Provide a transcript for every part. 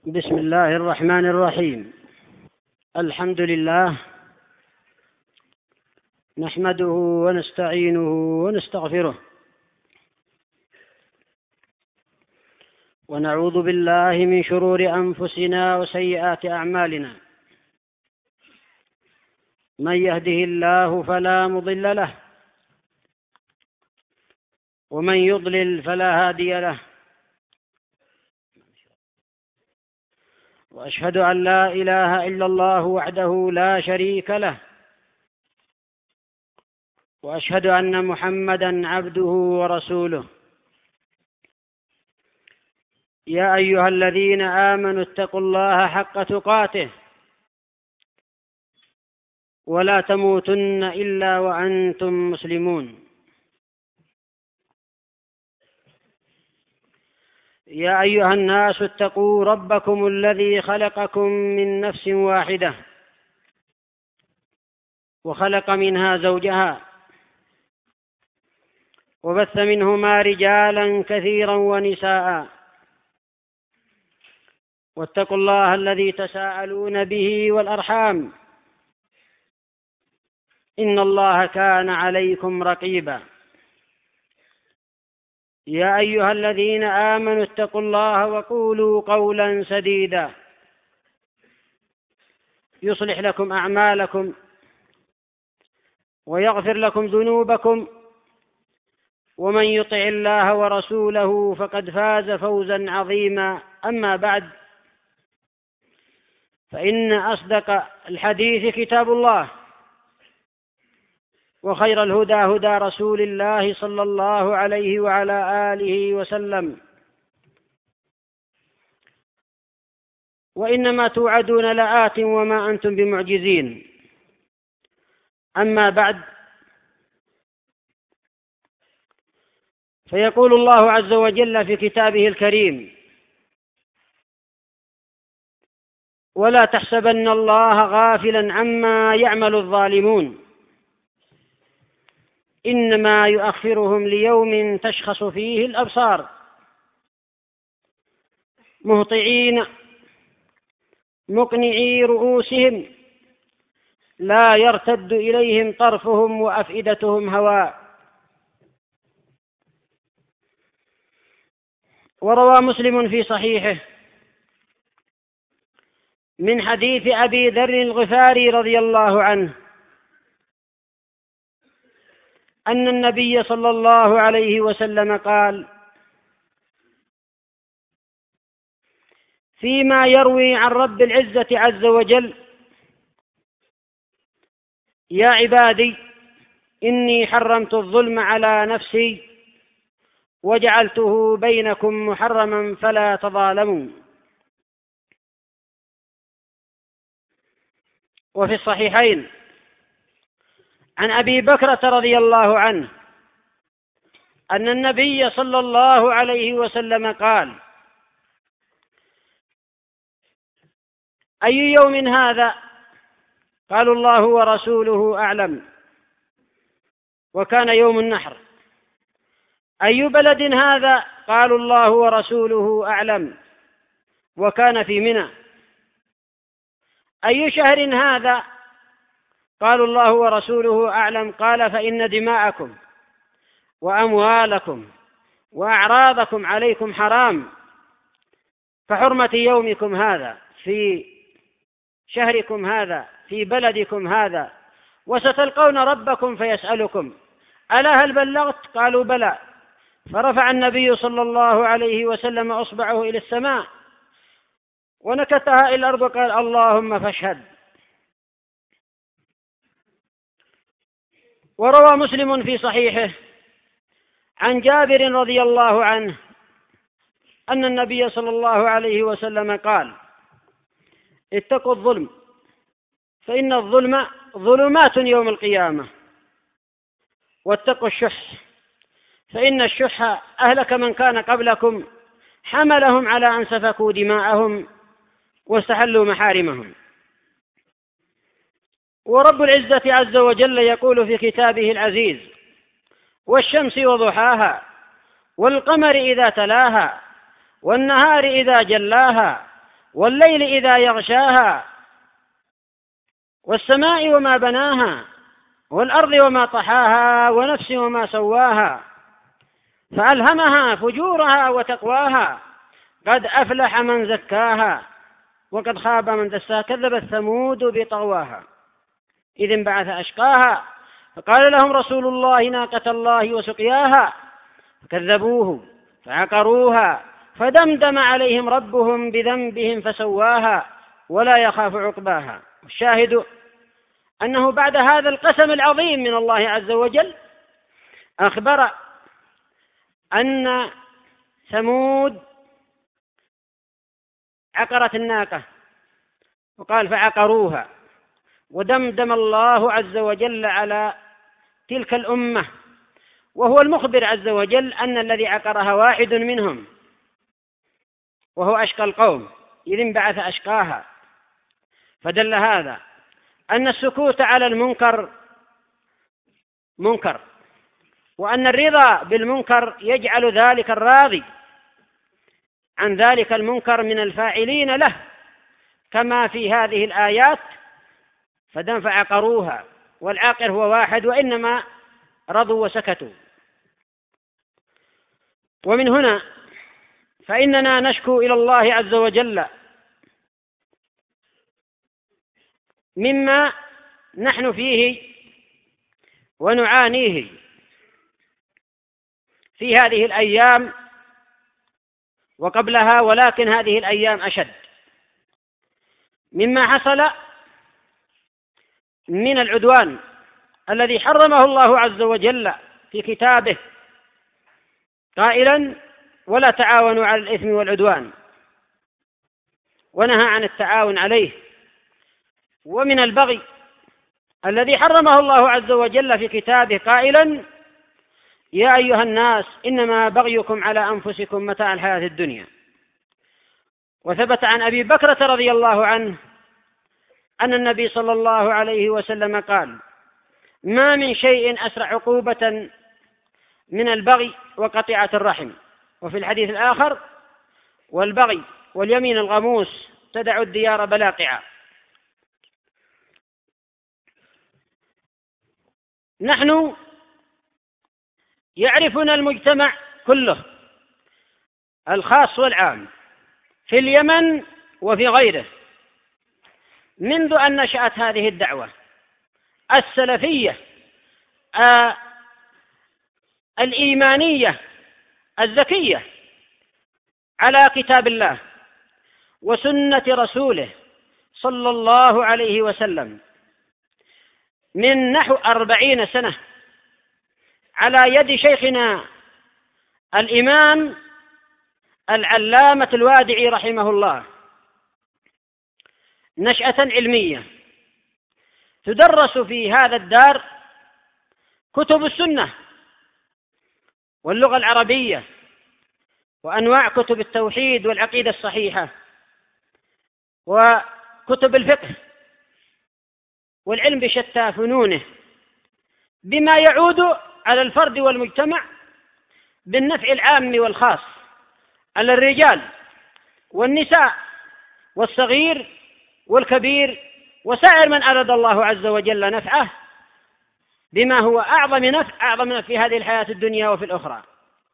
بسم الله الرحمن الرحيم. الحمد لله نحمده ونستعينه ونستغفره ونعوذ بالله من شرور أنفسنا وسيئات أعمالنا. من يهده الله فلا مضل له ومن يضلل فلا هادي له، وأشهد أن لا إله إلا الله وحده لا شريك له، وأشهد أن محمدا عبده ورسوله. يا أيها الذين آمنوا اتقوا الله حق تقاته ولا تموتن إلا وأنتم مسلمون. يا أيها الناس اتقوا ربكم الذي خلقكم من نفس واحدة وخلق منها زوجها وبث منهما رجالا كثيرا ونساء، واتقوا الله الذي تساءلون به والأرحام إن الله كان عليكم رقيبا. يا أيها الذين آمنوا اتقوا الله وقولوا قولا سديدا يصلح لكم أعمالكم ويغفر لكم ذنوبكم، ومن يطع الله ورسوله فقد فاز فوزا عظيما. أما بعد، فإن أصدق الحديث كتاب الله، وخير الهدى هدى رسول الله صلى الله عليه وعلى آله وسلم، وإنما توعدون لآت وما أنتم بمعجزين. أما بعد، فيقول الله عز وجل في كتابه الكريم: ولا تحسبن الله غافلا عما يعمل الظالمون إنما يؤخرهم ليوم تشخص فيه الأبصار مهطعين مقنعي رؤوسهم لا يرتد إليهم طرفهم وأفئدتهم هواء. وروى مسلم في صحيحه من حديث أبي ذر الغفاري رضي الله عنه أن النبي صلى الله عليه وسلم قال فيما يروي عن رب العزة عز وجل: يا عبادي إني حرمت الظلم على نفسي وجعلته بينكم محرما فلا تظالموا. وفي الصحيحين عن أبي بكرة رضي الله عنه أن النبي صلى الله عليه وسلم قال: أي يوم هذا؟ قالوا: الله ورسوله أعلم. وكان يوم النحر. أي بلد هذا؟ قالوا: الله ورسوله أعلم. وكان في منى. أي شهر هذا؟ قالوا: الله ورسوله أعلم. قال: فإن دماءكم وأموالكم وأعراضكم عليكم حرام كحرمة يومكم هذا في شهركم هذا في بلدكم هذا، وستلقون ربكم فيسألكم: ألا هل بلغت؟ قالوا: بلى. فرفع النبي صلى الله عليه وسلم أصبعه إلى السماء ونكتها إلى الأرض وقال: اللهم فاشهد. وروى مسلم في صحيحه عن جابر رضي الله عنه أن النبي صلى الله عليه وسلم قال: اتقوا الظلم فإن الظلم ظلمات يوم القيامة، واتقوا الشح فإن الشح أهلك من كان قبلكم حملهم على أن سفكوا دماءهم واستحلوا محارمهم. ورب العزة عز وجل يقول في كتابه العزيز: والشمس وضحاها والقمر إذا تلاها والنهار إذا جلاها والليل إذا يغشاها والسماء وما بناها والأرض وما طحاها ونفس وما سواها فألهمها فجورها وتقواها قد أفلح من زكاها وقد خاب من دساها كذبت ثمود بطغواها إذ انبعث أشقاها فقال لهم رسول الله ناقة الله وسقياها فكذبوه فعقروها فدمدم عليهم ربهم بذنبهم فسواها ولا يخاف عقباها. الشاهد أنه بعد هذا القسم العظيم من الله عز وجل أخبر أن ثمود عقرت الناقة وقال فعقروها، ودمدم الله عز وجل على تلك الأمة وهو المخبر عز وجل أن الذي عقرها واحد منهم وهو أشقى القوم إذ انبعث أشقاها. فدل هذا أن السكوت على المنكر منكر، وأن الرضا بالمنكر يجعل ذلك الراضي عن ذلك المنكر من الفاعلين له، كما في هذه الآيات فعقروها والعاقر هو واحد وإنما رضوا وسكتوا. ومن هنا فإننا نشكو إلى الله عز وجل مما نحن فيه ونعانيه في هذه الأيام وقبلها، ولكن هذه الأيام أشد مما حصل من العدوان الذي حرمه الله عز وجل في كتابه قائلا ولا تعاونوا على الإثم والعدوان، ونهى عن التعاون عليه. ومن البغي الذي حرمه الله عز وجل في كتابه قائلا يا أيها الناس إنما بغيكم على أنفسكم متاع الحياة الدنيا. وثبت عن أبي بكرة رضي الله عنه أن النبي صلى الله عليه وسلم قال ما من شيء أسرع عقوبة من البغي وقطيعة الرحم. وفي الحديث الآخر والبغي واليمين الغموس تدع الديار بلاقعا. نحن يعرفنا المجتمع كله الخاص والعام في اليمن وفي غيره منذ أن نشأت هذه الدعوة السلفية الإيمانية الزكية على كتاب الله وسنة رسوله صلى الله عليه وسلم من نحو 40 سنة على يد شيخنا الإمام العلامة الوادعي رحمه الله، نشأة علمية تدرس في هذا الدار كتب السنة واللغة العربية وأنواع كتب التوحيد والعقيدة الصحيحة وكتب الفقه والعلم بشتى فنونه، بما يعود على الفرد والمجتمع بالنفع العام والخاص على الرجال والنساء والصغير والكبير وسائر من أراد الله عز وجل نفعه بما هو أعظم نفع في هذه الحياة الدنيا وفي الأخرى.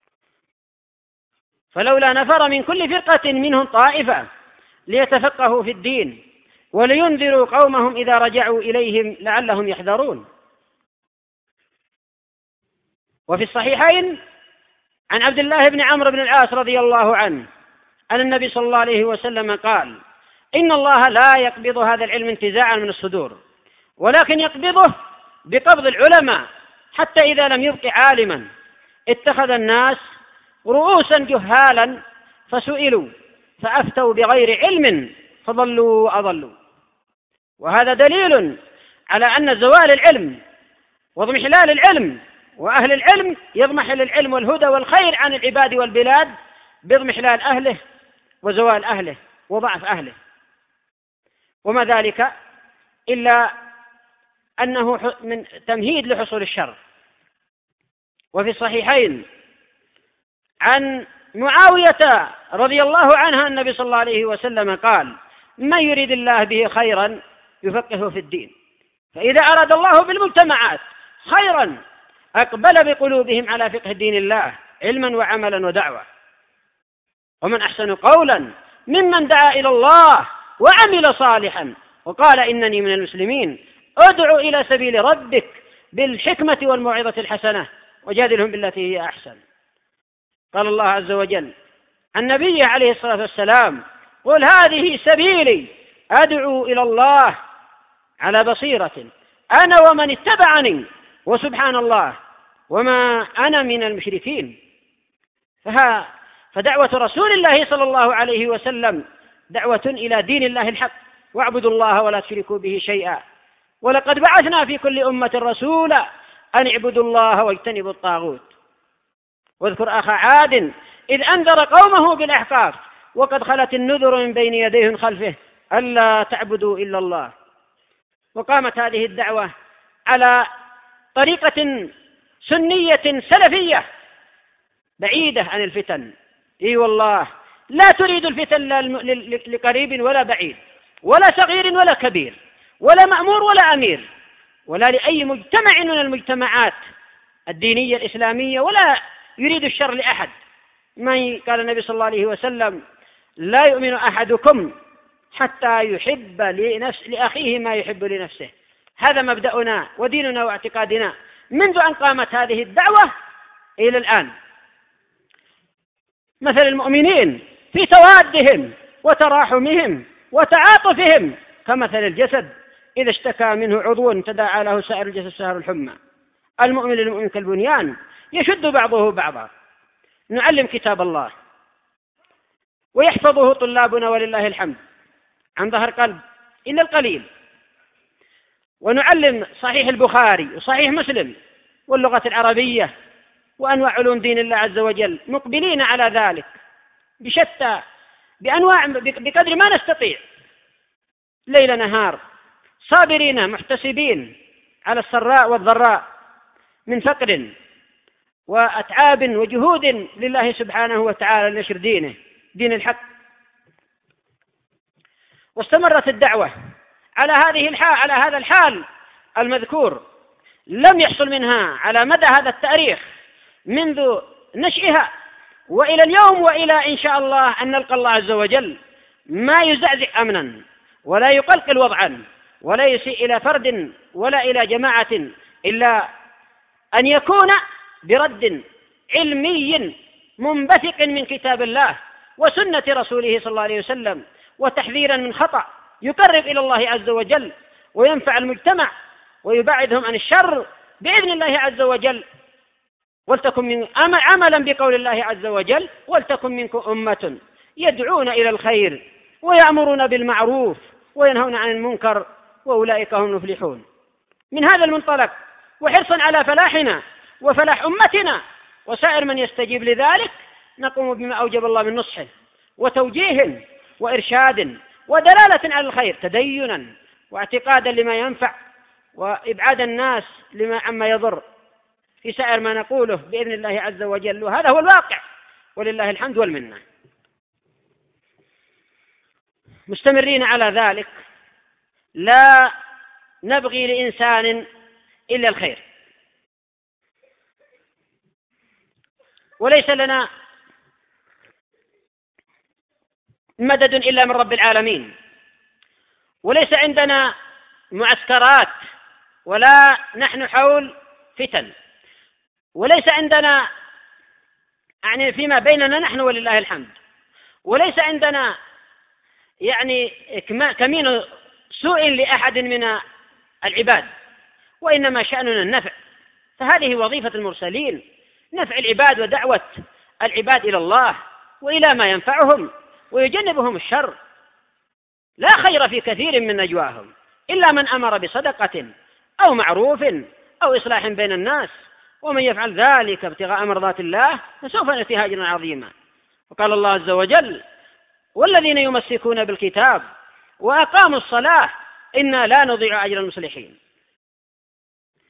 فلولا نفر من كل فرقة منهم طائفة ليتفقهوا في الدين ولينذروا قومهم إذا رجعوا إليهم لعلهم يحذرون. وفي الصحيحين عن عبد الله بن عمرو بن العاص رضي الله عنه أن النبي صلى الله عليه وسلم قال إن الله لا يقبض هذا العلم انتزاعا من الصدور ولكن يقبضه بقبض العلماء حتى إذا لم يبق عالما اتخذ الناس رؤوسا جهالا فسئلوا فأفتوا بغير علم فضلوا وأضلوا. وهذا دليل على أن زوال العلم واضمحلال العلم وأهل العلم يضمحل العلم والهدى والخير عن العباد والبلاد باضمحلال أهله وزوال أهله وضعف أهله، وما ذلك إلا أنه من تمهيد لحصول الشر. وفي الصحيحين عن معاوية رضي الله عنها النبي صلى الله عليه وسلم قال: من يريد الله به خيرا يفقهه في الدين. فإذا أراد الله بالمجتمعات خيرا أقبل بقلوبهم على فقه دين الله علما وعملا ودعوة. ومن أحسن قولا ممن دعا إلى الله وعمل صالحا وقال إنني من المسلمين. ادع إلى سبيل ربك بالحكمة والموعظة الحسنة وجادلهم بالتي هي أحسن. قال الله عز وجل عن نبيه عليه الصلاة والسلام: قل هذه سبيلي أدعو إلى الله على بصيرة أنا ومن اتبعني وسبحان الله وما أنا من المشركين. فدعوة رسول الله صلى الله عليه وسلم دعوة إلى دين الله الحق: واعبدوا الله ولا تشركوا به شيئا ولقد بعثنا في كل أمة رسولا أن اعبدوا الله واجتنبوا الطاغوت. واذكر أخا عاد إذ أنذر قومه بالأحقاف وقد خلت النذر من بين يديه خلفه ألا تعبدوا إلا الله. وقامت هذه الدعوة على طريقة سنية سلفية بعيدة عن الفتن. إي والله لا تريد الفتن لقريب ولا بعيد ولا صغير ولا كبير ولا مأمور ولا أمير ولا لأي مجتمع من المجتمعات الدينية الإسلامية، ولا يريد الشر لأحد. ما قال النبي صلى الله عليه وسلم: لا يؤمن أحدكم حتى يحب لأخيه ما يحب لنفسه. هذا مبدأنا وديننا واعتقادنا منذ أن قامت هذه الدعوة إلى الآن. مثل المؤمنين في توادهم وتراحمهم وتعاطفهم كمثل الجسد إذا اشتكى منه عضو تداعى له سائر الجسد سهر الحمى. المؤمن للمؤمن كالبنيان يشد بعضه بعضا. نعلم كتاب الله ويحفظه طلابنا ولله الحمد عن ظهر قلب إلا القليل، ونعلم صحيح البخاري وصحيح مسلم واللغة العربية وأنواع علوم دين الله عز وجل، مقبلين على ذلك بشتى بأنواع بقدر ما نستطيع، ليل نهار، صابرين محتسبين على السراء والضراء من فقر وأتعاب وجهود لله سبحانه وتعالى لنشر دينه دين الحق. واستمرت الدعوة على هذا الحال المذكور، لم يحصل منها على مدى هذا التاريخ منذ نشئها وإلى اليوم، وإلى إن شاء الله أن نلقى الله عز وجل، ما يزعزع أمنا ولا يقلقل وضعا ولا يسيء إلى فرد ولا إلى جماعة إلا أن يكون برد علمي منبثق من كتاب الله وسنة رسوله صلى الله عليه وسلم، وتحذيرا من خطأ يقرب إلى الله عز وجل وينفع المجتمع ويبعدهم عن الشر بإذن الله عز وجل. ولتكن من عملا بقول الله عز وجل: ولتكن منكم أمة يدعون إلى الخير ويأمرون بالمعروف وينهون عن المنكر وأولئك هم المفلحون. من هذا المنطلق وحرصا على فلاحنا وفلاح أمتنا وسائر من يستجيب لذلك، نقوم بما أوجب الله من نصح وتوجيه وإرشاد ودلالة على الخير، تدينا واعتقادا لما ينفع وإبعاد الناس عما يضر في سائر ما نقوله بإذن الله عز وجل. وهذا هو الواقع ولله الحمد والمنة. مستمرين على ذلك، لا نبغي لإنسان إلا الخير، وليس لنا مدد إلا من رب العالمين، وليس عندنا معسكرات ولا نحن حول فتن، وليس عندنا يعني فيما بيننا نحن ولله الحمد، وليس عندنا يعني كمين سوء لأحد من العباد، وإنما شأننا النفع. فهذه وظيفة المرسلين، نفع العباد ودعوة العباد إلى الله وإلى ما ينفعهم ويجنبهم الشر. لا خير في كثير من نجواهم إلا من أمر بصدقة أو معروف أو إصلاح بين الناس، ومن يفعل ذلك ابتغاء مرضات الله فسوف نؤتيه أجرا عظيما. وقال الله عز وجل: والذين يمسكون بالكتاب وأقاموا الصلاة إنا لا نضيع أجر المصلحين.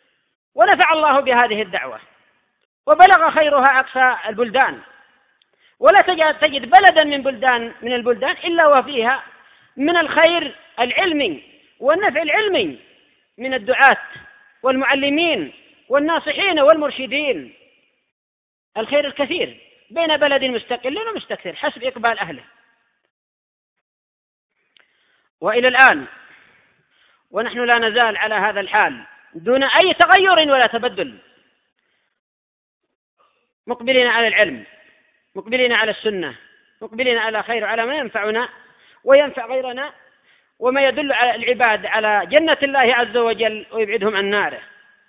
ونفع الله بهذه الدعوة وبلغ خيرها أقصى البلدان، ولا تجد بلدا من البلدان إلا وفيها من الخير العلمي والنفع العلمي من الدعاة والمعلمين والناصحين والمرشدين، الخير الكثير بين بلد مستقل ومستكثر حسب إقبال أهله. وإلى الآن ونحن لا نزال على هذا الحال دون أي تغير ولا تبدل، مقبلين على العلم، مقبلين على السنة، مقبلين على خير، على ما ينفعنا وينفع غيرنا، وما يدل على العباد على جنة الله عز وجل ويبعدهم عن ناره.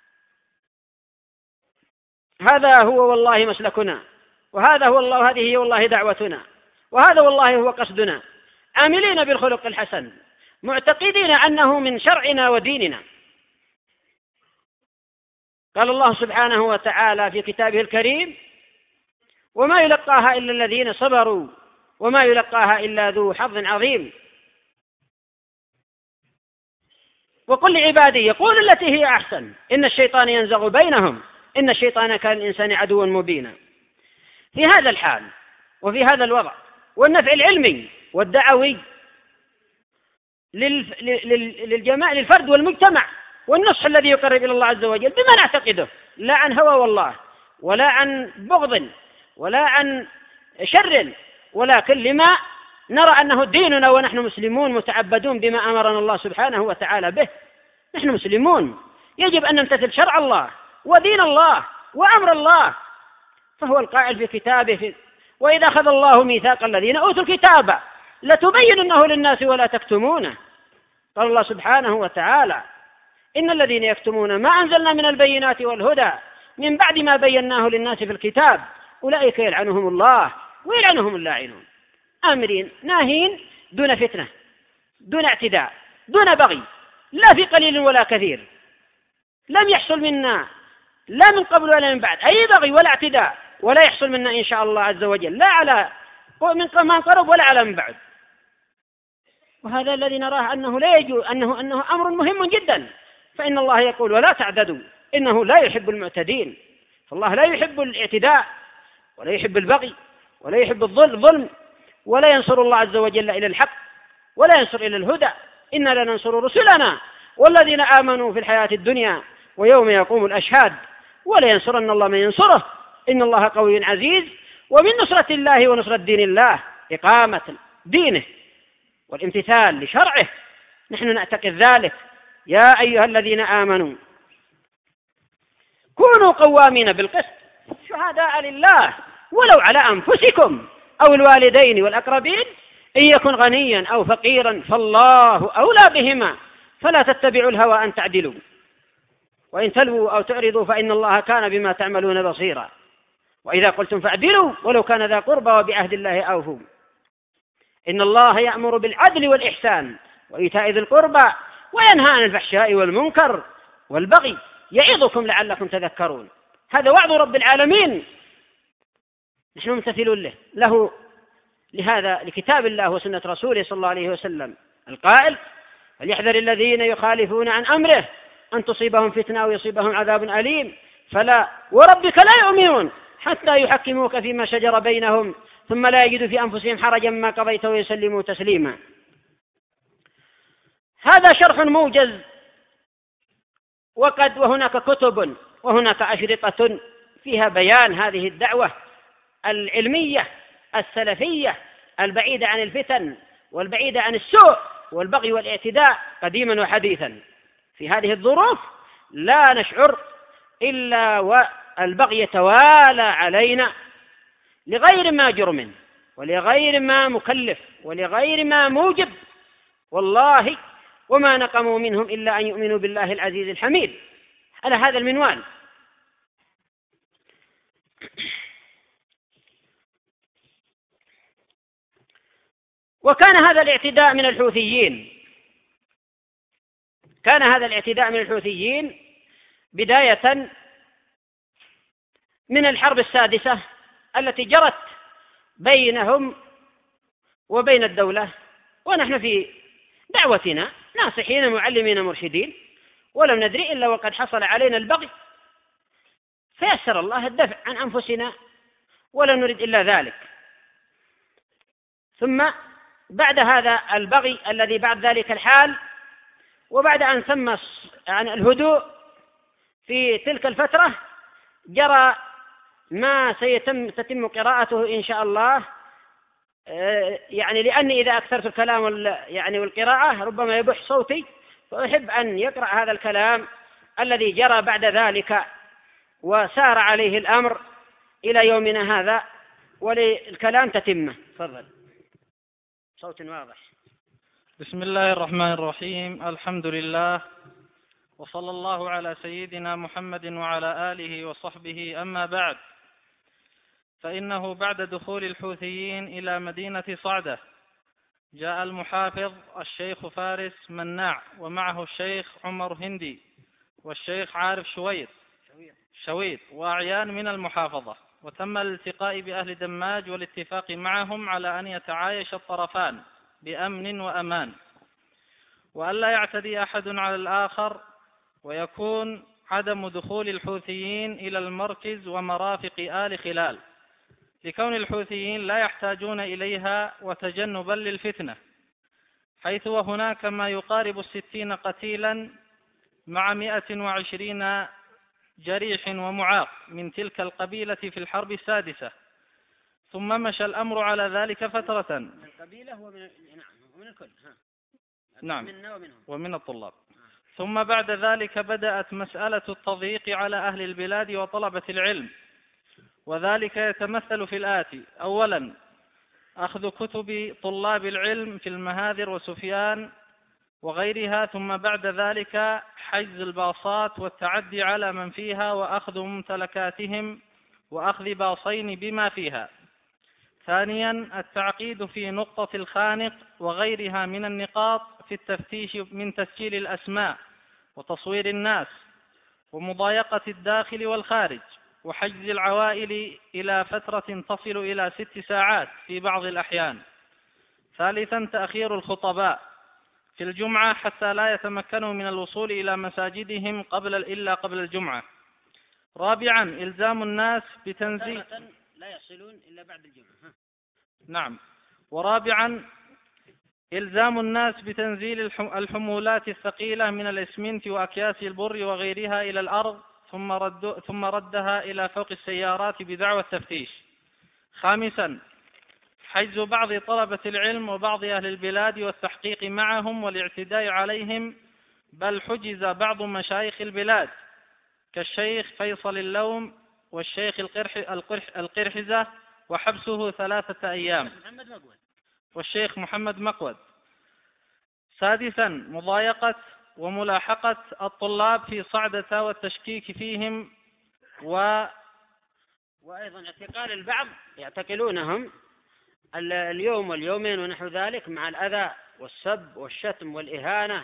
هذا هو والله مسلكنا، وهذا هو الله، هذه هي والله دعوتنا، وهذا والله هو قصدنا، عاملين بالخلق الحسن، معتقدين أنه من شرعنا وديننا. قال الله سبحانه وتعالى في كتابه الكريم: وما يلقاها إلا الذين صبروا وما يلقاها إلا ذو حظ عظيم. وقل لعبادي يقول التي هي أحسن إن الشيطان ينزغ بينهم إن الشيطان كان الإنسان عدوا مبينا. في هذا الحال وفي هذا الوضع والنفع العلمي والدعوي للفرد والمجتمع والنصح الذي يقرب إلى الله عز وجل بما نعتقده، لا عن هوى والله، ولا عن بغض، ولا عن شر، ولكن لما نرى أنه ديننا ونحن مسلمون متعبدون بما أمرنا الله سبحانه وتعالى به. نحن مسلمون، يجب أن نمتثل شرع الله ودين الله وأمر الله، فهو القائل في كتابه: وإذا أخذ الله ميثاق الذين أوتوا الكتاب لتبيننه للناس ولا تكتمونه. قال الله سبحانه وتعالى: إن الذين يكتمون ما أنزلنا من البينات والهدى من بعد ما بيناه للناس في الكتاب أولئك يلعنهم الله ويلعنهم اللاعنون. آمرين ناهين دون فتنة، دون اعتداء، دون بغي، لا في قليل ولا كثير. لم يحصل منا لا من قبل ولا من بعد أي بغي ولا اعتداء، ولا يحصل منا إن شاء الله عز وجل لا على من قرب ولا على من بعد. وهذا الذي نراه أنه لا يجوز، أنه أمر مهم جدا، فإن الله يقول: ولا تعتدوا إنه لا يحب المعتدين. فالله لا يحب الاعتداء ولا يحب البغي ولا يحب الظلم، ولا ينصر الله عز وجل إلى الحق ولا ينصر إلى الهدى. إنا لننصر رسلنا والذين آمنوا في الحياة الدنيا ويوم يقوم الأشهاد ولا ينصرن الله من ينصره إن الله قوي عزيز. ومن نصرة الله ونصرة دين الله إقامة دينه والامتثال لشرعه، نحن نعتقد ذلك. يا أيها الذين آمنوا كونوا قوامين بالقسط شهداء لله ولو على أنفسكم أو الوالدين والأقربين إن يكن غنيا أو فقيرا فالله أولى بهما فلا تتبعوا الهوى أن تعدلوا وإن تلووا أو تعرضوا فإن الله كان بما تعملون بصيرا. وإذا قلتم فاعدلوا ولو كان ذا قربى وبعهد الله أوفوا إن الله يأمر بالعدل والإحسان وإيتاء ذي القربى وينهى عن الفحشاء والمنكر والبغي يعظكم لعلكم تذكرون. هذا وعظ رب العالمين، نحن ممتثلون له لهذا لكتاب الله وسنة رسوله صلى الله عليه وسلم القائل: فليحذر الذين يخالفون عن أمره أن تصيبهم فتنة أو يصيبهم عذاب أليم فلا وربك لا يؤمنون حتى يحكموك فيما شجر بينهم ثم لا يجدوا في أنفسهم حرجا مما قضيت ويسلموا تسليما. هذا شرح موجز، وهناك كتب وهناك أشرطة فيها بيان هذه الدعوة العلمية السلفية البعيدة عن الفتن والبعيدة عن السوء والبغي والاعتداء قديما وحديثا. في هذه الظروف لا نشعر إلا والبغي يتوالى علينا لغير ما جرم ولغير ما مكلف ولغير ما موجب، والله وما نقموا منهم إلا أن يؤمنوا بالله العزيز الحميد. على هذا المنوال وكان هذا الاعتداء من الحوثيين، كان هذا الاعتداء من الحوثيين بداية من الحرب السادسة التي جرت بينهم وبين الدولة، ونحن في دعوتنا ناصحين معلمين مرشدين ولم ندري إلا وقد حصل علينا البغي فيسر الله الدفع عن أنفسنا ولا نريد إلا ذلك. ثم بعد هذا البغي الذي بعد ذلك الحال، وبعد أن ثم يعني الهدوء في تلك الفترة، جرى ما تتم قراءته إن شاء الله. يعني لأني إذا أكثرت الكلام والقراءة ربما يبح صوتي، فأحب أن يقرأ هذا الكلام الذي جرى بعد ذلك وسار عليه الأمر إلى يومنا هذا، وللكلام تتمه. تفضل، صوت واضح. بسم الله الرحمن الرحيم. الحمد لله، وصلى الله على سيدنا محمد وعلى آله وصحبه. أما بعد، فإنه بعد دخول الحوثيين إلى مدينة صعدة جاء المحافظ الشيخ فارس مناع، ومعه الشيخ عمر هندي والشيخ عارف شويد وأعيان من المحافظة، وتم الالتقاء بأهل دماج والاتفاق معهم على أن يتعايش الطرفان بأمن وأمان، وألا يعتدي أحد على الآخر، ويكون عدم دخول الحوثيين إلى المركز ومرافق آل خلال، لكون الحوثيين لا يحتاجون إليها، وتجنبا للفتنة، حيث وهناك ما يقارب 60 قتيلا مع 120 جريح ومعاق من تلك القبيلة في الحرب السادسة. ثم مشى الأمر على ذلك فترة. من القبيلة ومن الكل. نعم، ومن الطلاب. ثم بعد ذلك بدأت مسألة التضييق على أهل البلاد وطلبة العلم، وذلك يتمثل في الآتي: أولا، أخذ كتب طلاب العلم في المهاذر وسفيان وغيرها، ثم بعد ذلك حجز الباصات والتعدي على من فيها، وأخذ ممتلكاتهم، وأخذ باصين بما فيها. ثانيا، التعقيد في نقطة الخانق وغيرها من النقاط في التفتيش من تسجيل الأسماء وتصوير الناس ومضايقة الداخل والخارج، وحجز العوائل إلى فترة تصل إلى 6 ساعات في بعض الأحيان. ثالثا، تأخير الخطباء في الجمعة حتى لا يتمكنوا من الوصول إلى مساجدهم إلا قبل الجمعة. رابعا، إلزام الناس بتنزيل لا يصلون إلا بعد الجمعة. نعم. ورابعا، إلزام الناس بتنزيل الحمولات الثقيلة من الإسمنت وأكياس البر وغيرها إلى الأرض، ثم ردها إلى فوق السيارات بدعوى التفتيش. خامسا، حجز بعض طلبة العلم وبعض أهل البلاد والتحقيق معهم والاعتداء عليهم، بل حجز بعض مشايخ البلاد كالشيخ فيصل اللوم والشيخ القرحزة، وحبسه 3 أيام، والشيخ محمد مقود. سادسا، مضايقة وملاحقة الطلاب في صعدة والتشكيك فيهم، وأيضا اعتقال البعض، يعتقلونهم اليوم واليومين ونحو ذلك، مع الأذى والسب والشتم والإهانة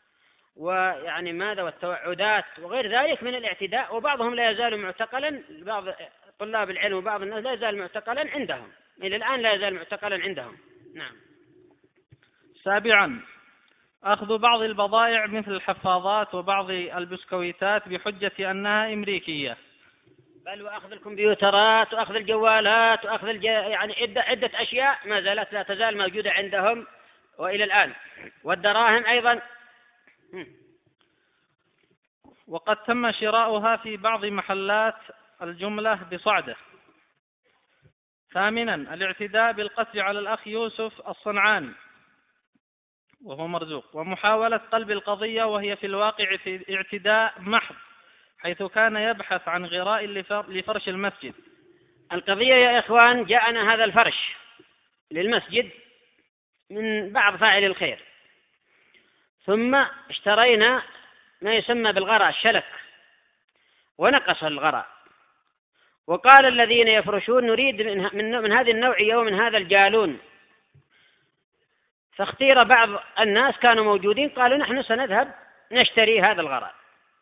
والتوعدات وغير ذلك من الاعتداء. وبعضهم لا يزال معتقلا، بعض طلاب العلم وبعض الناس لا يزال معتقلا عندهم إلى الآن، لا يزال معتقلا عندهم. نعم. سابعا، أخذ بعض البضائع مثل الحفاضات وبعض البسكويتات بحجة أنها أمريكية، بل وأخذ الكمبيوترات وأخذ الجوالات وأخذ عدة أشياء ما زالت لا تزال موجودة عندهم وإلى الآن، والدراهم أيضا. وقد تم شراؤها في بعض محلات الجملة بصعدة. ثامنا، الاعتداء بالقتل على الأخ يوسف الصنعاني وهو مرزوق، ومحاولة قلب القضية، وهي في الواقع اعتداء محض، حيث كان يبحث عن غراء لفرش المسجد. القضية يا إخوان، جاءنا هذا الفرش للمسجد من بعض فاعل الخير، ثم اشترينا ما يسمى بالغراء، الشلك، ونقص الغراء، وقال الذين يفرشون نريد من هذه النوعية ومن هذا الجالون، فاختير بعض الناس كانوا موجودين قالوا نحن سنذهب نشتري هذا الغراء،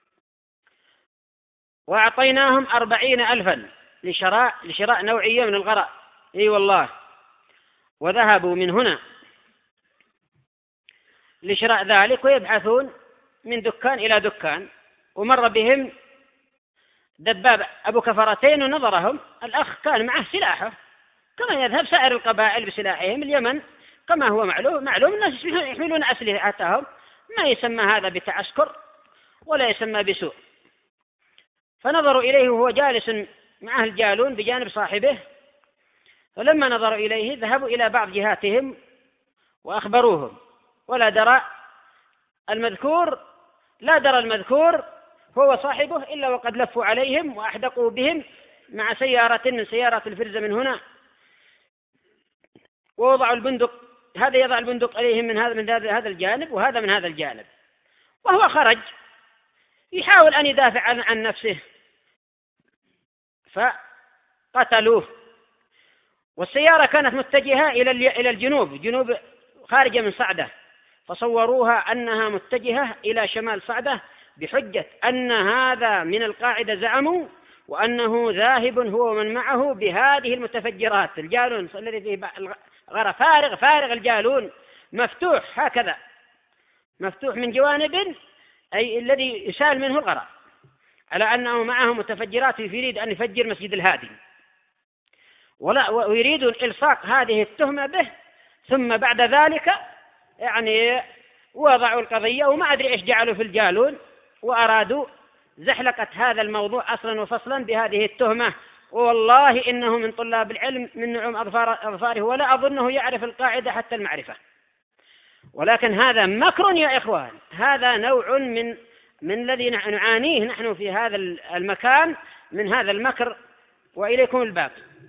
وأعطيناهم 40,000 لشراء نوعية من الغراء. اي والله. وذهبوا من هنا لشراء ذلك، ويبحثون من دكان إلى دكان، ومر بهم دباب أبو كفرتين ونظرهم، الأخ كان معه سلاحه كما يذهب سائر القبائل بسلاحهم. اليمن كما هو معلوم الناس يحملون أسلحتهم، ما يسمى هذا بتعسكر ولا يسمى بسوء. فنظروا إليه وهو جالس معه الجالون بجانب صاحبه، فلما نظروا إليه ذهبوا إلى بعض جهاتهم وأخبروهم، ولا درى المذكور هو صاحبه إلا وقد لفوا عليهم وأحدقوا بهم مع سيارة من سيارات الفرزة من هنا، ووضعوا البندق، هذا يضع البندق عليهم من هذا الجانب وهذا من هذا الجانب، وهو خرج يحاول أن يدافع عن نفسه فقتلوه. والسيارة كانت متجهة إلى الجنوب خارجة من صعدة، فصوروها أنها متجهة إلى شمال صعدة بحجة أن هذا من القاعدة زعموا، وأنه ذاهب هو ومن معه بهذه المتفجرات. الجالون الذي فيه غرة فارغ الجالون مفتوح هكذا، مفتوح من جوانب، أي الذي يسال منه الغرة، على أنه معه متفجرات يريد أن يفجر مسجد الهادي، ويريدون إلصاق هذه التهمة به. ثم بعد ذلك يعني وضعوا القضية وما أدري إيش جعلوا في الجالون، وأرادوا زحلقة هذا الموضوع أصلا وفصلا بهذه التهمة. والله إنه من طلاب العلم من نعوم أظفاره، ولا أظنه يعرف القاعدة حتى المعرفة. ولكن هذا مكر يا إخوان، هذا نوع من الذي نعانيه نحن في هذا المكان من هذا المكر. وإليكم الباب.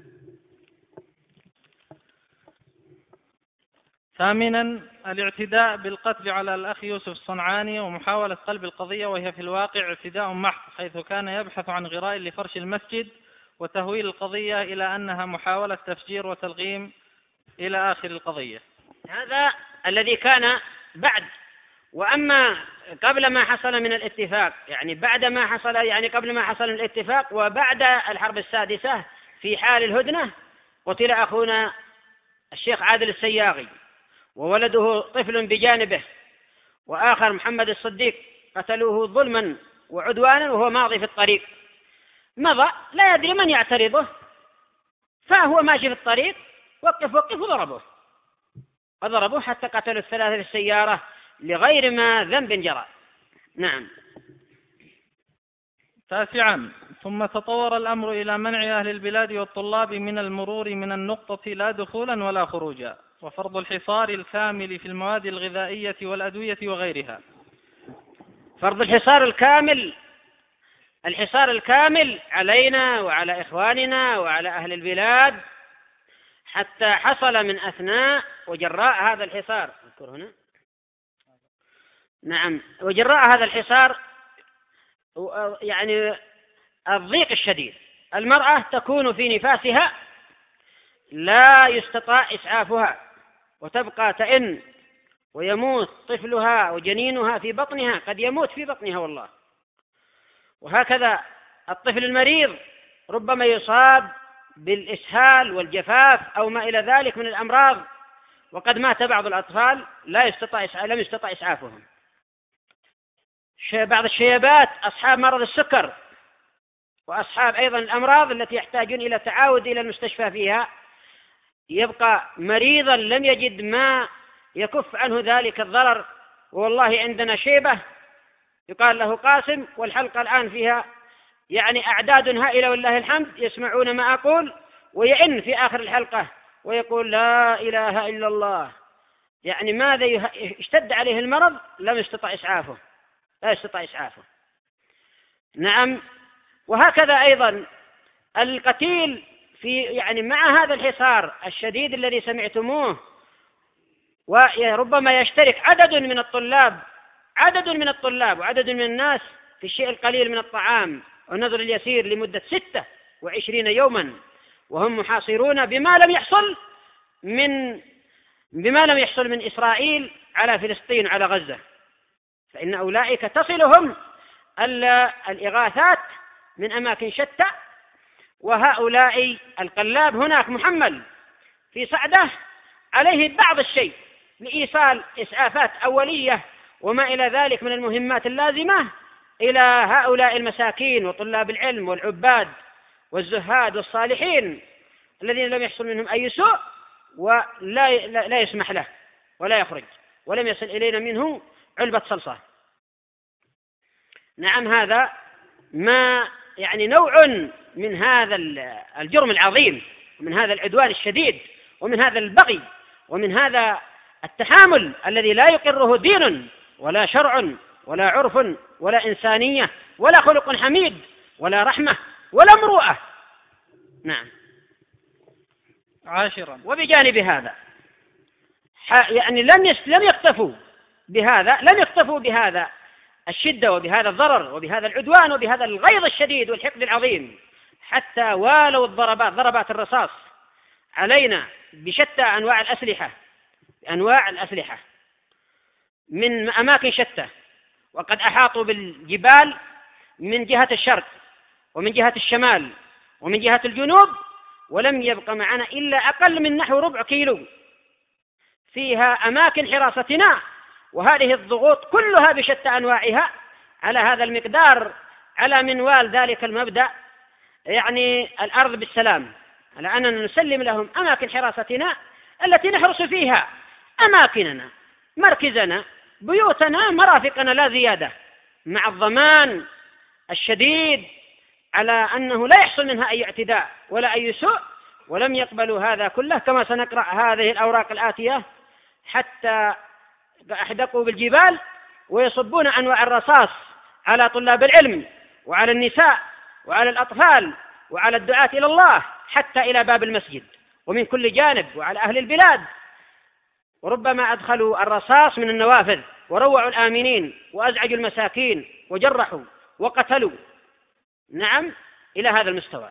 ثامنا، الاعتداء بالقتل على الأخ يوسف الصنعاني ومحاولة قلب القضية، وهي في الواقع اعتداء محض، حيث كان يبحث عن غراء لفرش المسجد وتهويل القضية إلى أنها محاولة تفجير وتلغيم إلى آخر القضية. هذا الذي كان بعد. وأما قبل ما حصل من الاتفاق، يعني بعد ما حصل، يعني قبل ما حصل الاتفاق وبعد الحرب السادسة في حال الهدنة، قتل أخونا الشيخ عادل السياغي وولده طفل بجانبه، وآخر محمد الصديق قتلوه ظلما وعدوانا وهو ماضي في الطريق، مضى لا يدري من يعترضه، فهو ماشي في الطريق وقف وضربوه حتى قتلوا الثلاثة في السيارة لغير ما ذنب جرى. نعم. تاسعا، ثم تطور الأمر إلى منع أهل البلاد والطلاب من المرور من النقطة لا دخولا ولا خروجا، وفرض الحصار الكامل في المواد الغذائية والأدوية وغيرها. فرض الحصار الكامل علينا وعلى إخواننا وعلى أهل البلاد، حتى حصل من أثناء وجراء هذا الحصار، هنا نعم، وجراء هذا الحصار يعني الضيق الشديد. المرأة تكون في نفاسها لا يستطاع إسعافها، وتبقى تئن، ويموت طفلها وجنينها في بطنها، قد يموت في بطنها والله. وهكذا الطفل المريض ربما يصاب بالإسهال والجفاف أو ما إلى ذلك من الأمراض، وقد مات بعض الأطفال لم يستطع إسعافهم. بعض الشيبات أصحاب مرض السكر وأصحاب أيضا الأمراض التي يحتاجون إلى تعاود إلى المستشفى فيها، يبقى مريضا لم يجد ما يكف عنه ذلك الضرر. والله عندنا شيبة يقال له قاسم، والحلقة الآن فيها يعني أعداد هائلة والله الحمد، يسمعون ما أقول ويئن في آخر الحلقة ويقول لا إله إلا الله. يعني ماذا اشتد عليه المرض لا يستطيع إسعافه. نعم. وهكذا أيضا القتيل في يعني مع هذا الحصار الشديد الذي سمعتموه، وربما يشترك عدد من الطلاب وعدد من الناس في الشيء القليل من الطعام والنذر اليسير لمدة 26 يوما، وهم محاصرون بما لم يحصل من إسرائيل على فلسطين على غزة. فإن أولئك تصلهم الإغاثات من أماكن شتى، وهؤلاء القلاب هناك محمل في صعدة عليه بعض الشيء لإيصال إسعافات أولية وما إلى ذلك من المهمات اللازمة إلى هؤلاء المساكين وطلاب العلم والعباد والزهاد والصالحين. الذين لم يحصل منهم أي سوء ولا يسمح له ولا يخرج، ولم يصل إلينا منه علبة صلصة. نعم، هذا ما يعني نوع من هذا الجرم العظيم، ومن هذا العدوان الشديد، ومن هذا البغي، ومن هذا التحامل الذي لا يقره دين ولا شرع ولا عرف ولا إنسانية ولا خلق حميد ولا رحمة ولا مروءة. نعم. 10. وبجانب هذا يعني لم يكتفوا بهذا الشدة وبهذا الضرر وبهذا العدوان وبهذا الغيظ الشديد والحقد العظيم، حتى والوا ضربات الرصاص علينا بشتى أنواع الأسلحة من أماكن شتى، وقد أحاطوا بالجبال من جهة الشرق ومن جهة الشمال ومن جهة الجنوب، ولم يبق معنا إلا أقل من نحو ربع كيلو فيها أماكن حراستنا، وهذه الضغوط كلها بشتى أنواعها على هذا المقدار، على منوال ذلك المبدأ، يعني الأرض بالسلام، على أننا نسلم لهم أماكن حراستنا التي نحرس فيها أماكننا، مركزنا، بيوتنا، مرافقنا، لا زيادة، مع الضمان الشديد على أنه لا يحصل منها أي اعتداء ولا أي سوء. ولم يقبلوا هذا كله، كما سنقرأ هذه الأوراق الآتية، حتى أحدقوا بالجبال ويصبون أنواع الرصاص على طلاب العلم وعلى النساء وعلى الأطفال وعلى الدعاة إلى الله، حتى إلى باب المسجد ومن كل جانب، وعلى أهل البلاد. وربما أدخلوا الرصاص من النوافذ وروعوا الآمنين وأزعجوا المساكين وجرحوا وقتلوا. نعم، إلى هذا المستوى.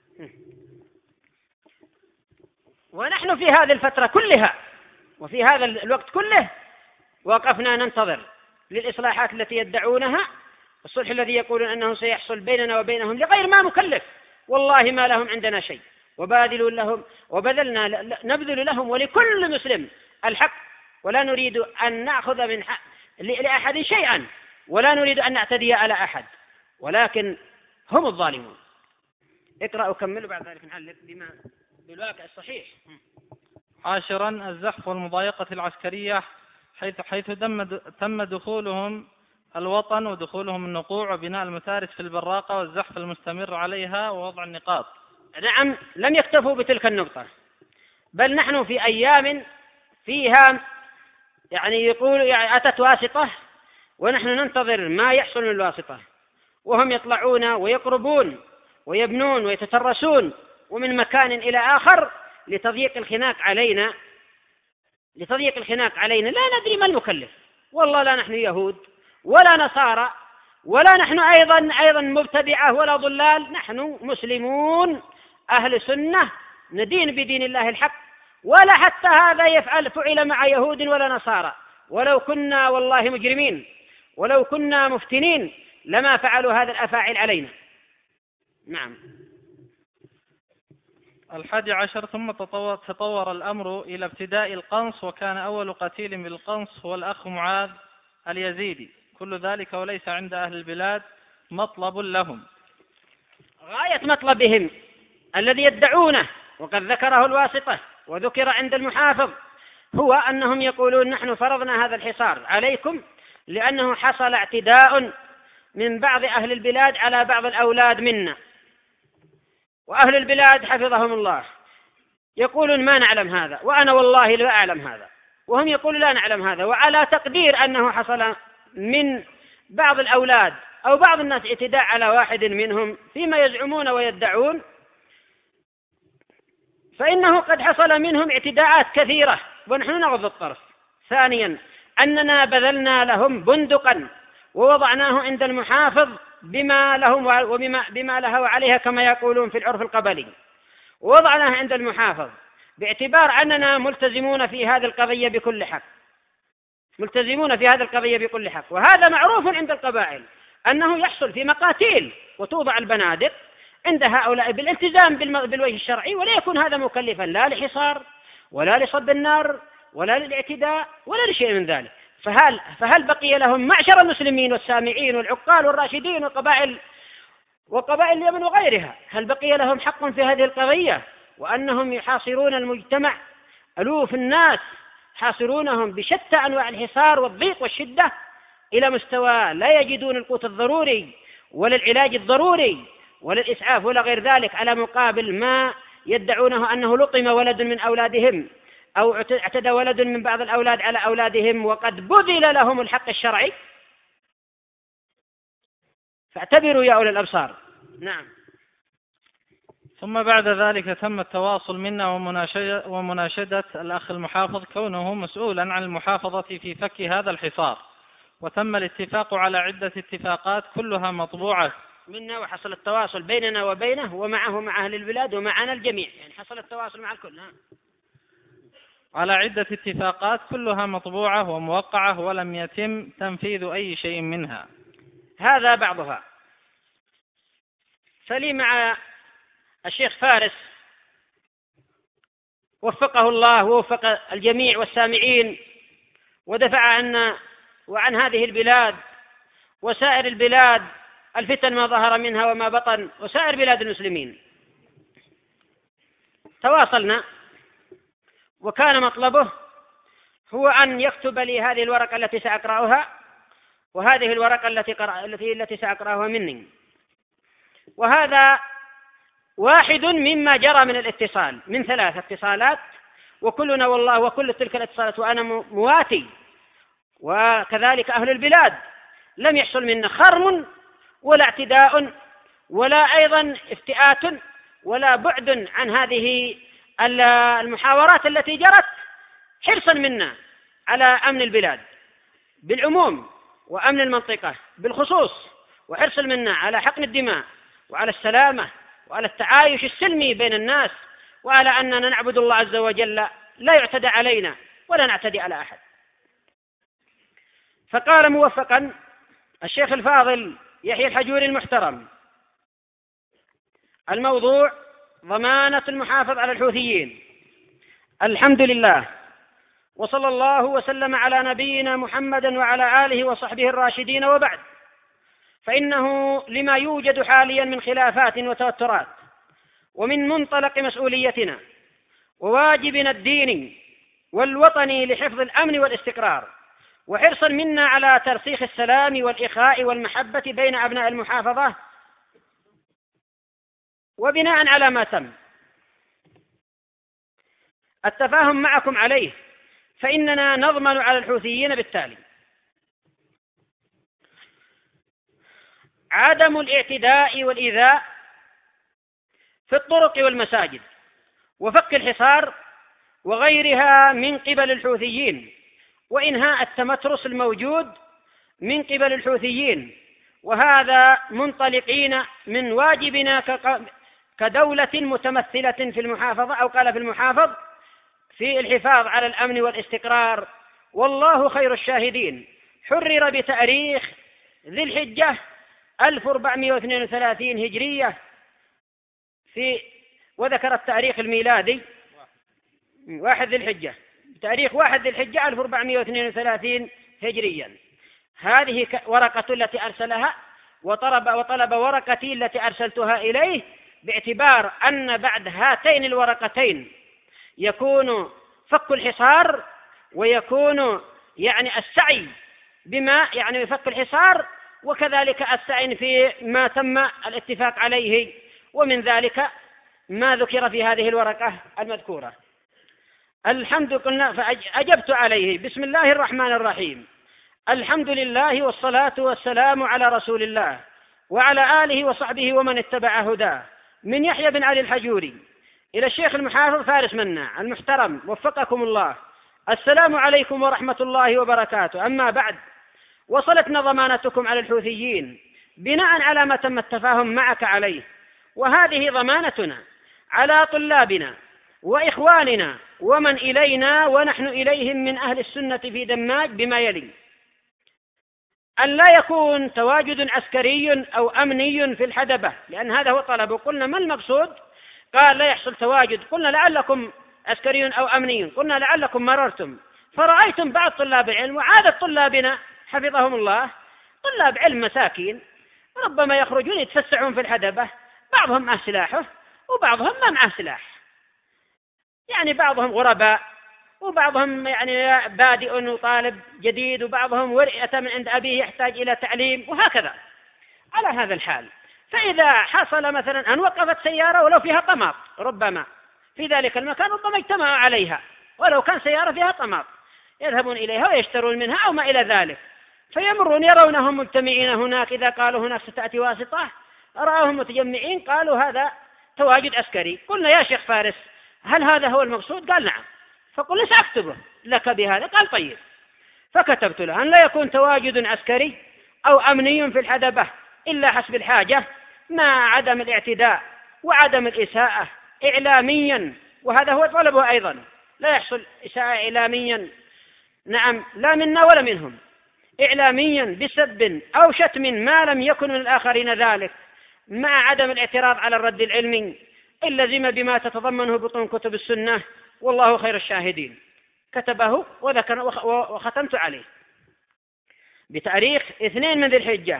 ونحن في هذه الفترة كلها وفي هذا الوقت كله وقفنا ننتظر للإصلاحات التي يدعونها، الصلح الذي يقولون أنه سيحصل بيننا وبينهم لغير ما نكلف، والله ما لهم عندنا شيء، وبذلنا نبذل لهم ولكل مسلم الحق، ولا نريد أن نأخذ من لأحد شيئا، ولا نريد أن نعتدي على أحد، ولكن هم الظالمون. اقرأ وكملوا بعد ذلك نعلق بما بالواقع الصحيح. 10. الزحف والمضايقة العسكرية، حيث تم دخولهم الوطن ودخولهم النقوع وبناء المتارس في البراقة والزحف المستمر عليها ووضع النقاط. نعم، لم يكتفوا بتلك النقطة، بل نحن في أيام فيها يعني أتت واسطة، ونحن ننتظر ما يحصل من الواسطة، وهم يطلعون ويقربون ويبنون ويتترسون ومن مكان إلى آخر لتضييق الخناق علينا. لا ندري ما المكلف، والله لا نحن يهود ولا نصارى ولا نحن أيضا مبتدعة ولا ضلال، نحن مسلمون أهل سنة ندين بدين الله الحق، ولا حتى هذا فعل مع يهود ولا نصارى، ولو كنا والله مجرمين ولو كنا مفتنين لما فعلوا هذا الأفاعل علينا. نعم. 11. ثم تطور الأمر إلى ابتداء القنص، وكان أول قتيل بالقنص هو الأخ معاذ اليزيدي. كل ذلك وليس عند أهل البلاد مطلب لهم. غاية مطلبهم الذي يدعونه، وقد ذكره الواسطة وذكر عند المحافظ، هو أنهم يقولون نحن فرضنا هذا الحصار عليكم لأنه حصل اعتداء من بعض أهل البلاد على بعض الأولاد منا، وأهل البلاد حفظهم الله يقولون ما نعلم هذا، وأنا والله لا أعلم هذا، وهم يقولون لا نعلم هذا، وعلى تقدير أنه حصل من بعض الأولاد أو بعض الناس اعتداء على واحد منهم فيما يزعمون ويدعون، فإنه قد حصل منهم اعتداءات كثيرة ونحن نغض الطرف. ثانيا، أننا بذلنا لهم بندقا ووضعناه عند المحافظ بما لهم وبما له عليها كما يقولون في العرف القبلي، ووضعناه عند المحافظ باعتبار أننا ملتزمون في هذه القضية بكل حق، وهذا معروف عند القبائل أنه يحصل في مقاتيل وتوضع البنادق عند هؤلاء بالالتزام بالوجه الشرعي، ولا يكون هذا مكلفا لا لحصار ولا لصب النار ولا للاعتداء ولا لشيء من ذلك. فهل بقي لهم معشر المسلمين والسامعين والعقال والراشدين وقبائل اليمن وغيرها، هل بقي لهم حق في هذه القضية وأنهم يحاصرون المجتمع، ألوف الناس حاصرونهم بشتى أنواع الحصار والضيق والشدة إلى مستوى لا يجدون القوت الضروري ولا العلاج الضروري ولا الإسعاف ولا غير ذلك، على مقابل ما يدعونه أنه لطم ولد من أولادهم أو اعتدى ولد من بعض الأولاد على أولادهم وقد بذل لهم الحق الشرعي. فاعتبروا يا أولي الأبصار. نعم. ثم بعد ذلك تم التواصل منا ومناشدة الأخ المحافظ كونه مسؤولا عن المحافظة في فك هذا الحصار، وتم الاتفاق على عدة اتفاقات كلها مطبوعة منا، وحصل التواصل بيننا وبينه ومعه مع أهل البلاد ومعنا الجميع، يعني حصل التواصل مع الكل. على عدة اتفاقات كلها مطبوعة وموقعة ولم يتم تنفيذ أي شيء منها. هذا بعضها. فلي مع الشيخ فارس وفقه الله ووفق الجميع والسامعين ودفع عنا وعن هذه البلاد وسائر البلاد الفتن ما ظهر منها وما بطن وسائر بلاد المسلمين. تواصلنا، وكان مطلبه هو أن يكتب لي هذه الورقة التي سأقرأها وهذه الورقة التي سأقرأها مني. وهذا واحد مما جرى من الاتصال، من 3 اتصالات، وكلنا والله وكل تلك الاتصالات وأنا مواتي وكذلك أهل البلاد لم يحصل منا خرم ولا اعتداء ولا أيضا افتئات ولا بعد عن هذه المحاورات التي جرت، حرصا منا على أمن البلاد بالعموم وأمن المنطقة بالخصوص، وحرصا منا على حقن الدماء وعلى السلامة وعلى التعايش السلمي بين الناس، وعلى أننا نعبد الله عز وجل لا يعتدى علينا ولا نعتدي على أحد. فقال موفقا الشيخ الفاضل يحيى الحجوري المحترم: الموضوع ضمانة المحافظ على الحوثيين. الحمد لله، وصلى الله وسلم على نبينا محمد وعلى آله وصحبه الراشدين، وبعد، فإنه لما يوجد حاليا من خلافات وتوترات، ومن منطلق مسؤوليتنا وواجبنا الديني والوطني لحفظ الأمن والاستقرار، وحرصا منا على ترسيخ السلام والإخاء والمحبة بين أبناء المحافظة، وبناء على ما تم التفاهم معكم عليه، فإننا نضمن على الحوثيين بالتالي: عدم الاعتداء والإيذاء في الطرق والمساجد وفك الحصار وغيرها من قبل الحوثيين، وإنهاء التمترس الموجود من قبل الحوثيين، وهذا منطلقين من واجبنا كدولة متمثلة في المحافظة، أو قال في المحافظ، في الحفاظ على الأمن والاستقرار، والله خير الشاهدين. حرر بتاريخ ذي الحجة 1432 هجرية وذكر التاريخ الميلادي 1 ذي الحجة، تاريخ 1 ذي الحجة 1432 هجريا. هذه ورقة التي أرسلها، وطلب ورقتي التي أرسلتها إليه، باعتبار أن بعد هاتين الورقتين يكون فك الحصار ويكون يعني السعي بما يعني فك الحصار، وكذلك السعي في ما تم الاتفاق عليه، ومن ذلك ما ذكر في هذه الورقة المذكورة. الحمد لله، فأجبت عليه: بسم الله الرحمن الرحيم، الحمد لله والصلاة والسلام على رسول الله وعلى آله وصحبه ومن اتبع هداه. من يحيى بن علي الحجوري إلى الشيخ المحافظ فارس مناع المحترم وفقكم الله. السلام عليكم ورحمة الله وبركاته. أما بعد، وصلتنا ضمانتكم على الحوثيين بناء على ما تم التفاهم معك عليه، وهذه ضمانتنا على طلابنا وإخواننا ومن إلينا ونحن إليهم من أهل السنة في دماج بما يلي: أن لا يكون تواجد عسكري أو أمني في الحدبة، لأن هذا هو طلب. قلنا ما المقصود؟ قال لا يحصل تواجد. قلنا لعلكم عسكري أو أمني، قلنا لعلكم مررتم فرأيتم بعض طلاب العلم، وعادة طلابنا حفظهم الله طلاب علم مساكين ربما يخرجون يتفسحون في الحدبة، بعضهم معه سلاحه وبعضهم ما معه سلاح، يعني بعضهم غرباء، وبعضهم يعني بادئ وطالب جديد، وبعضهم أتى من عند أبيه يحتاج إلى تعليم، وهكذا على هذا الحال. فإذا حصل مثلا أن وقفت سيارة ولو فيها طماط ربما في ذلك المكان، ربما اجتمعوا عليها ولو كان سيارة فيها طماط، يذهبون إليها ويشترون منها أو ما إلى ذلك، فيمرون يرونهم مجتمعين هناك. إذا قالوا هناك ستأتي واسطة رأوهم متجمعين، قالوا هذا تواجد عسكري. قلنا يا شيخ فارس هل هذا هو المقصود؟ قال نعم. فقلنا سأكتبه لك بهذا. قال طيب. فكتبت له أن لا يكون تواجد عسكري أو أمني في الحدبة إلا حسب الحاجة، مع عدم الاعتداء وعدم الإساءة إعلاميا، وهذا هو طلبه أيضا، لا يحصل إساءة إعلاميا، نعم، لا منا ولا منهم، إعلاميا بسب أو شتم ما لم يكن من الآخرين ذلك، مع عدم الاعتراض على الرد العلمي اللازم بما تتضمنه بطون كتب السنة، والله خير الشاهدين. كتبه وذكر وختمت عليه بتاريخ 2 من ذي الحجة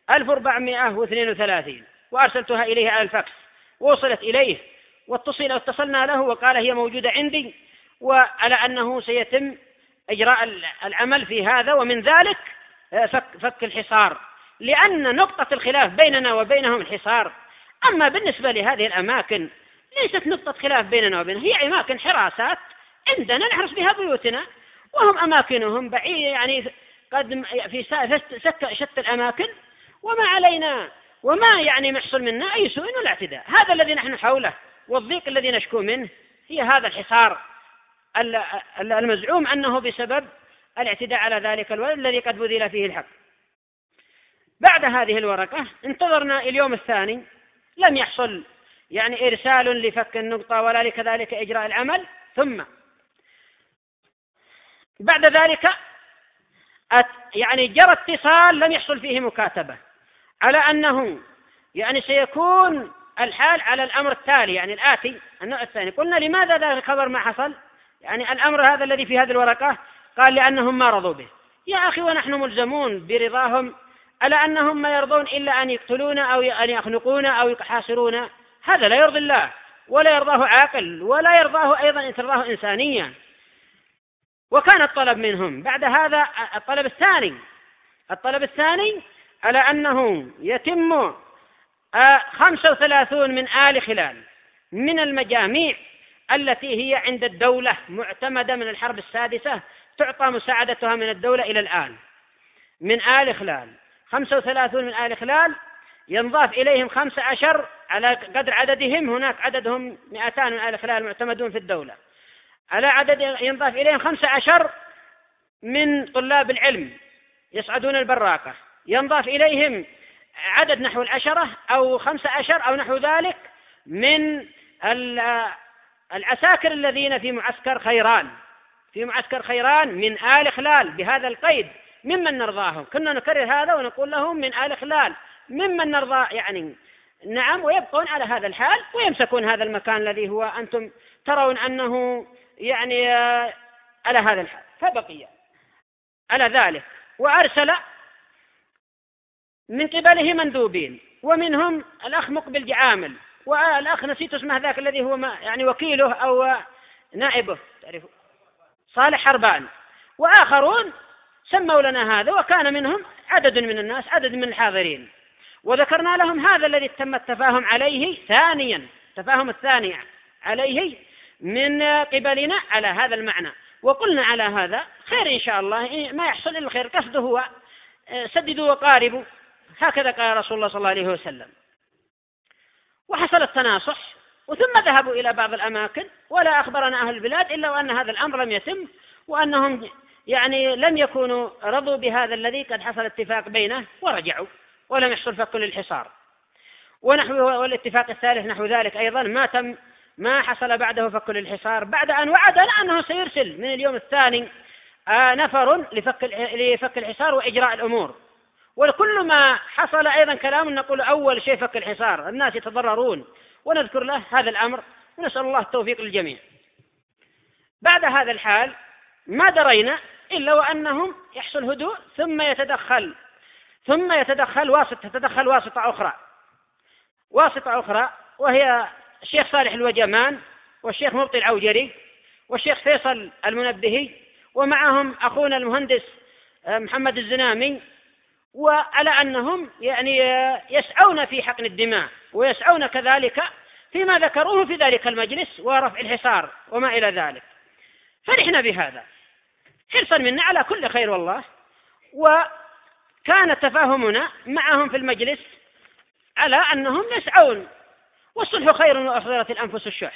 1432، وأرسلتها إليه على الفاكس، ووصلت إليه واتصلنا له وقال هي موجودة عندي، وعلى أنه سيتم إجراء العمل في هذا، ومن ذلك فك الحصار، لأن نقطة الخلاف بيننا وبينهم الحصار. أما بالنسبة لهذه الأماكن ليست نقطة خلاف بيننا وبينهم، هي أماكن حراسات عندنا نحرس بها بيوتنا، وهم أماكنهم بعيد يعني قد في شتى الأماكن، وما علينا وما يعني محصل منا أي سوء ولا اعتداء. هذا الذي نحن حوله، والضيق الذي نشكو منه هي هذا الحصار المزعوم أنه بسبب الاعتداء على ذلك الولد الذي قد بذل فيه الحق. بعد هذه الورقة انتظرنا اليوم الثاني، لم يحصل يعني إرسال لفك النقطة ولا لكذلك إجراء العمل. ثم بعد ذلك يعني جرى اتصال لم يحصل فيه مكاتبة على أنه يعني سيكون الحال على الأمر التالي، يعني الآتي النوع الثاني. قلنا لماذا ذا الخبر ما حصل؟ يعني الأمر هذا الذي في هذه الورقة قال لأنهم ما رضوا به. يا أخي ونحن ملزمون برضاهم، على أنهم ما يرضون إلا أن يقتلونا أو أن يخنقونا أو يحاصرونا، هذا لا يرضي الله ولا يرضاه عاقل ولا يرضاه أيضا إن ترضاه إنسانيا. وكان الطلب منهم بعد هذا الطلب الثاني على أنه يتم 35 من آل خلال من المجاميع التي هي عند الدولة معتمدة من الحرب السادسة، تعطى مساعدتها من الدولة إلى الآن، من آل خلال 35 من آل خلال، ينضاف إليهم 15 على قدر عددهم، هناك عددهم 200 من آل خلال معتمدون في الدولة، على عدد ينضاف إليهم 15 من طلاب العلم يصعدون البراقة، ينضاف إليهم عدد نحو 10 أو 15 أو نحو ذلك من العساكر الذين في معسكر خيران من آل خلال، بهذا القيد ممن نرضاهم. كنا نكرر هذا ونقول لهم من آل خلال ممن نرضى يعني، نعم، ويبقون على هذا الحال ويمسكون هذا المكان الذي هو أنتم ترون أنه يعني على هذا الحال. فبقي على ذلك، وأرسل من قبله مندوبين، ومنهم الأخ مقبل جعامل، والأخ نسيت اسمه ذاك الذي هو يعني وكيله أو نائبه تعرفوا صالح حربان، وآخرون سموا لنا هذا، وكان منهم عدد من الناس، عدد من الحاضرين، وذكرنا لهم هذا الذي تم التفاهم عليه التفاهم الثاني عليه من قبلنا على هذا المعنى. وقلنا على هذا خير إن شاء الله، ما يحصل إلا الخير، قصده هو سددوا وقاربوا، هكذا قال رسول الله صلى الله عليه وسلم. وحصل التناصح، وثم ذهبوا إلى بعض الأماكن، ولا أخبرنا أهل البلاد إلا وأن هذا الأمر لم يتم، وأنهم يعني لم يكونوا رضوا بهذا الذي قد حصل اتفاق بينه ورجعوا، ولم يحصل فك للحصار. والاتفاق الثالث نحو ذلك أيضا ما حصل بعده فك للحصار، بعد أن وعدنا أنه سيرسل من اليوم الثاني نفر لفك الحصار وإجراء الأمور. وكل ما حصل أيضا كلام نقول أول شيء فك الحصار، الناس يتضررون، ونذكر له هذا الأمر، ونسأل الله التوفيق للجميع. بعد هذا الحال ما درينا إلا وأنهم يحصل هدوء، ثم يتدخل واسطة أخرى، وهي الشيخ صالح الوجمان والشيخ مبطي العوجري والشيخ فيصل المنبهي، ومعهم أخونا المهندس محمد الزنامي، وعلى أنهم يعني يسعون في حقن الدماء ويسعون كذلك فيما ذكروه في ذلك المجلس ورفع الحصار وما إلى ذلك. فرحنا بهذا حرصا منا على كل خير والله. وكان تفاهمنا معهم في المجلس على أنهم يسعون، والصلح خير وأحضرت الأنفس الشح.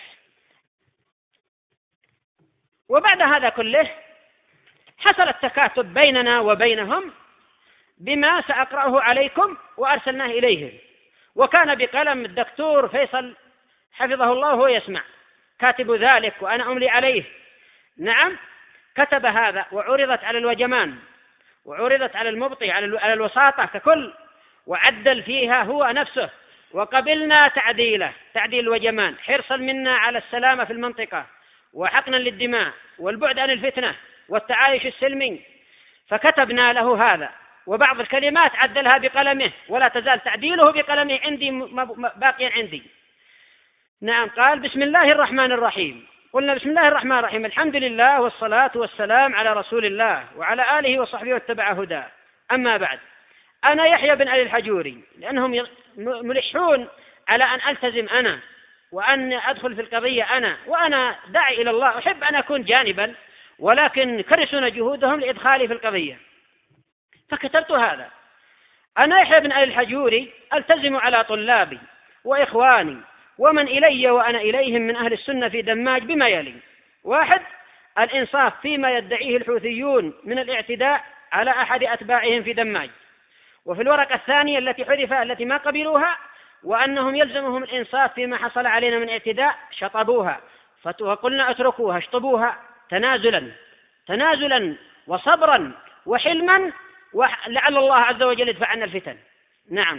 وبعد هذا كله حصل التكاتب بيننا وبينهم بما سأقرأه عليكم وأرسلناه إليهم، وكان بقلم الدكتور فيصل حفظه الله هو يسمع كاتب ذلك وأنا أملي عليه. نعم، كتب هذا وعرضت على الوجمان وعرضت على المبطي على الوساطة ككل، وعدل فيها هو نفسه، وقبلنا تعديل الوجمان حرصا منا على السلامة في المنطقة وحقنا للدماء والبعد عن الفتنة والتعايش السلمي، فكتبنا له هذا، وبعض الكلمات عدلها بقلمه ولا تزال تعديله بقلمه عندي باقيا عندي. نعم، قال: بسم الله الرحمن الرحيم. قلنا: بسم الله الرحمن الرحيم، الحمد لله والصلاة والسلام على رسول الله وعلى آله وصحبه واتبع هداه. أما بعد، أنا يحيى بن علي الحجوري، لأنهم ملحون على أن ألتزم أنا وأن أدخل في القضية أنا، وأنا داعي إلى الله، أحب أن أكون جانبا، ولكن كرسون جهودهم لإدخالي في القضية، فكتبت هذا: أنا يحيى بن علي الحجوري ألتزم على طلابي وإخواني ومن إلي وأنا إليهم من أهل السنة في دماج بما يلي: 1. الإنصاف فيما يدعيه الحوثيون من الاعتداء على أحد أتباعهم في دماج. وفي الورقة الثانية التي حذفت التي ما قبلوها: وأنهم يلزمهم الإنصاف فيما حصل علينا من اعتداء شطبوها، وقلنا اتركوها اشطبوها تنازلا وصبرا وحلما، ولعل الله عز وجل يدفع عنا الفتن. نعم.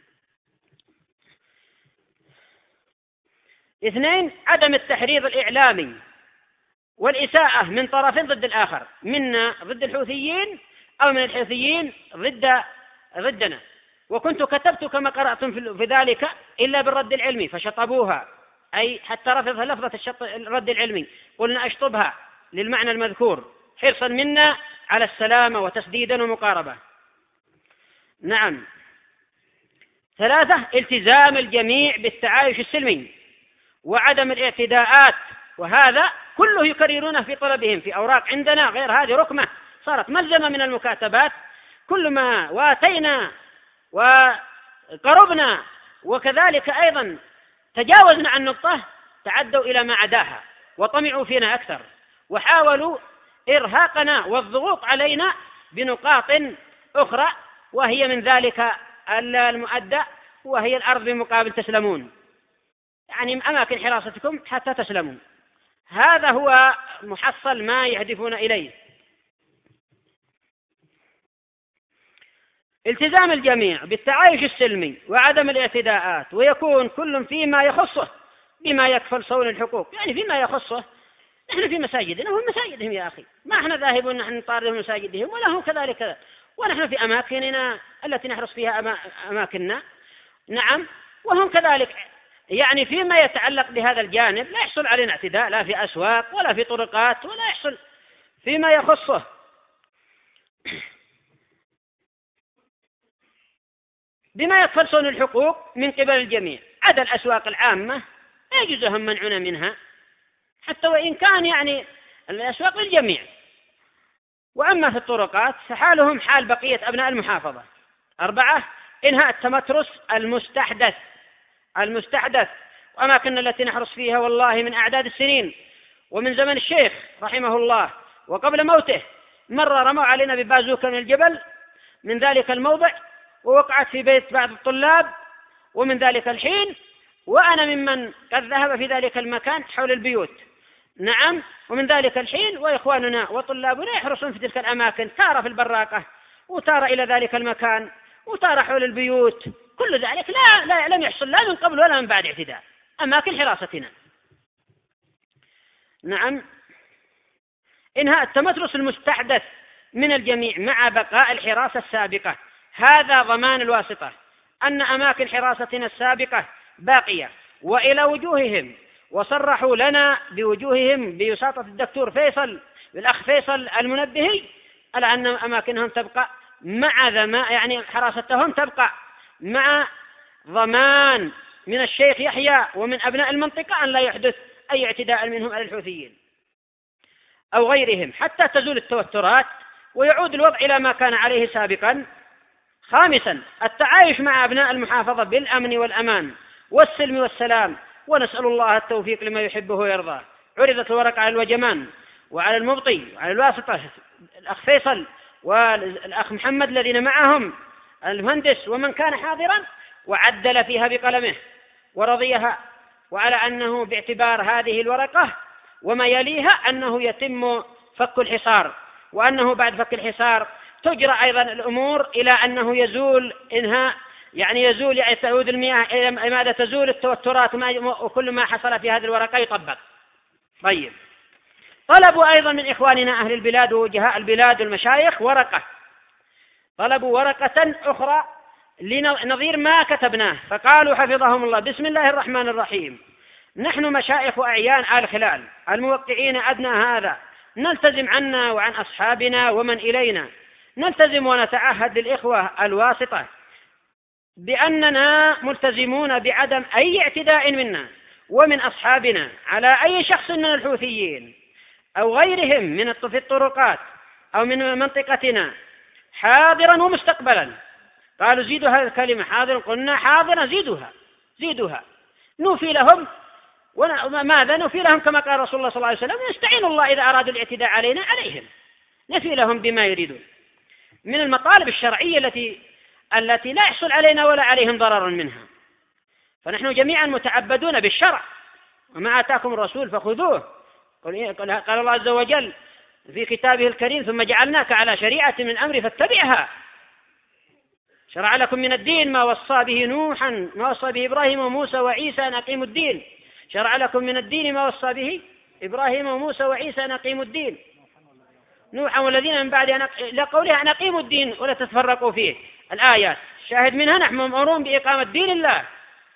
2. عدم التحريض الإعلامي والإساءة من طرف ضد الآخر، منا ضد الحوثيين أو من الحوثيين ضدنا. وكنت كتبت كما قرأتم في ذلك إلا بالرد العلمي فشطبوها، أي حتى رفض لفظة الرد العلمي، قلنا أشطبها للمعنى المذكور حرصا منا على السلامة وتسديدا ومقاربة. نعم. 3. التزام الجميع بالتعايش السلمي وعدم الاعتداءات، وهذا كله يكررونه في طلبهم في أوراق عندنا، غير هذه ركمة صارت ملزمة من المكاتبات. كل ما واتينا وقربنا وكذلك أيضا تجاوزنا عن نقطة تعدوا إلى ما عداها وطمعوا فينا أكثر، وحاولوا إرهاقنا والضغوط علينا بنقاط أخرى، وهي من ذلك المؤدى، وهي الأرض بمقابل تسلمون، يعني أماكن حراستكم حتى تسلموا. هذا هو محصل ما يهدفون إليه. التزام الجميع بالتعايش السلمي وعدم الاعتداءات، ويكون كل فيما يخصه بما يكفل صون الحقوق، يعني فيما يخصه. نحن في مساجدنا وهم مساجدهم يا أخي، ما احنا ذاهبون نحن نطاردهم مساجدهم ولا هم كذلك، ونحن في أماكننا التي نحرص فيها أماكننا. نعم، وهم كذلك، يعني فيما يتعلق بهذا الجانب لا يحصل علينا اعتداء لا في أسواق ولا في طرقات، ولا يحصل فيما يخصه. بما يكفل صون الحقوق من قبل الجميع، عدا الأسواق العامة لا يجوزهم منعنا منها، حتى وإن كان يعني الأسواق للجميع. وأما في الطرقات فحالهم حال بقية أبناء المحافظة. 4. إنهاء التمترس المستحدث وأماكن التي نحرص فيها والله من أعداد السنين، ومن زمن الشيخ رحمه الله وقبل موته مرة رموا علينا ببازوكا من الجبل من ذلك الموضع، ووقعت في بيت بعض الطلاب، ومن ذلك الحين وأنا ممن قد ذهب في ذلك المكان حول البيوت. نعم، ومن ذلك الحين وإخواننا وطلابنا يحرصون في تلك الأماكن، تارة في البراقة وتارة إلى ذلك المكان وتارة حول البيوت، كل ذلك لا لم يحصل لا من قبل ولا من بعد اعتداء، أماكن حراستنا. نعم. إنهاء التمترس المستحدث من الجميع مع بقاء الحراسة السابقة، هذا ضمان الواسطة أن أماكن حراستنا السابقة باقية، وإلى وجوههم وصرحوا لنا بوجوههم بوساطة الدكتور فيصل الأخ فيصل المنبهي على أن أماكنهم تبقى مع يعني حراستهم تبقى مع ضمان من الشيخ يحيى ومن أبناء المنطقة أن لا يحدث أي اعتداء منهم على الحوثيين أو غيرهم حتى تزول التوترات ويعود الوضع إلى ما كان عليه سابقا. خامسا التعايش مع أبناء المحافظة بالأمن والأمان والسلم والسلام، ونسأل الله التوفيق لما يحبه ويرضاه. عرضت الورقة على الوجمان وعلى المبطي وعلى الواسطة الأخ فيصل والأخ محمد الذين معهم المهندس ومن كان حاضرا، وعدل فيها بقلمه ورضيها، وعلى أنه باعتبار هذه الورقة وما يليها أنه يتم فك الحصار، وأنه بعد فك الحصار تجرى أيضا الأمور إلى أنه يزول إنهاء يعني تعود المياه إلى ماذا تزول التوترات وكل ما حصل في هذه الورقة يطبق. طيب، طلبوا أيضا من إخواننا أهل البلاد ووجهاء البلاد والمشايخ طلبوا ورقة أخرى لنظير ما كتبناه، فقالوا حفظهم الله: بسم الله الرحمن الرحيم، نحن مشايخ وأعيان آل خلال الموقعين أدنى هذا نلتزم عنا وعن أصحابنا ومن إلينا، نلتزم ونتعهد للإخوة الواسطة بأننا ملتزمون بعدم أي اعتداء منا ومن أصحابنا على أي شخص من الحوثيين أو غيرهم من في الطرقات أو من منطقتنا حاضرا ومستقبلا. قالوا زيدوا هذه الكلمة حاضرا، قلنا حاضرا زيدوها نوفي لهم. وماذا نوفي لهم؟ كما قال رسول الله صلى الله عليه وسلم: نستعين الله إذا أرادوا الاعتداء علينا عليهم، نفي لهم بما يريدون من المطالب الشرعية التي لا يحصل علينا ولا عليهم ضرر منها. فنحن جميعا متعبدون بالشرع، وما آتاكم الرسول فخذوه. قال الله عز وجل في كتابه الكريم: ثم جعلناك على شريعة من الأمر فاتبعها. شرع لكم من الدين ما وصى به نوحا، ما وصى به إبراهيم وموسى وعيسى أن أقيموا الدين. شرع لكم من الدين ما وصى به إبراهيم وموسى وعيسى أن أقيموا الدين. نوحا والذين من بعد لقوله أن أقيموا الدين ولا تتفرقوا فيه. الآيات شاهد منها نحن مأمورون بإقامة دين الله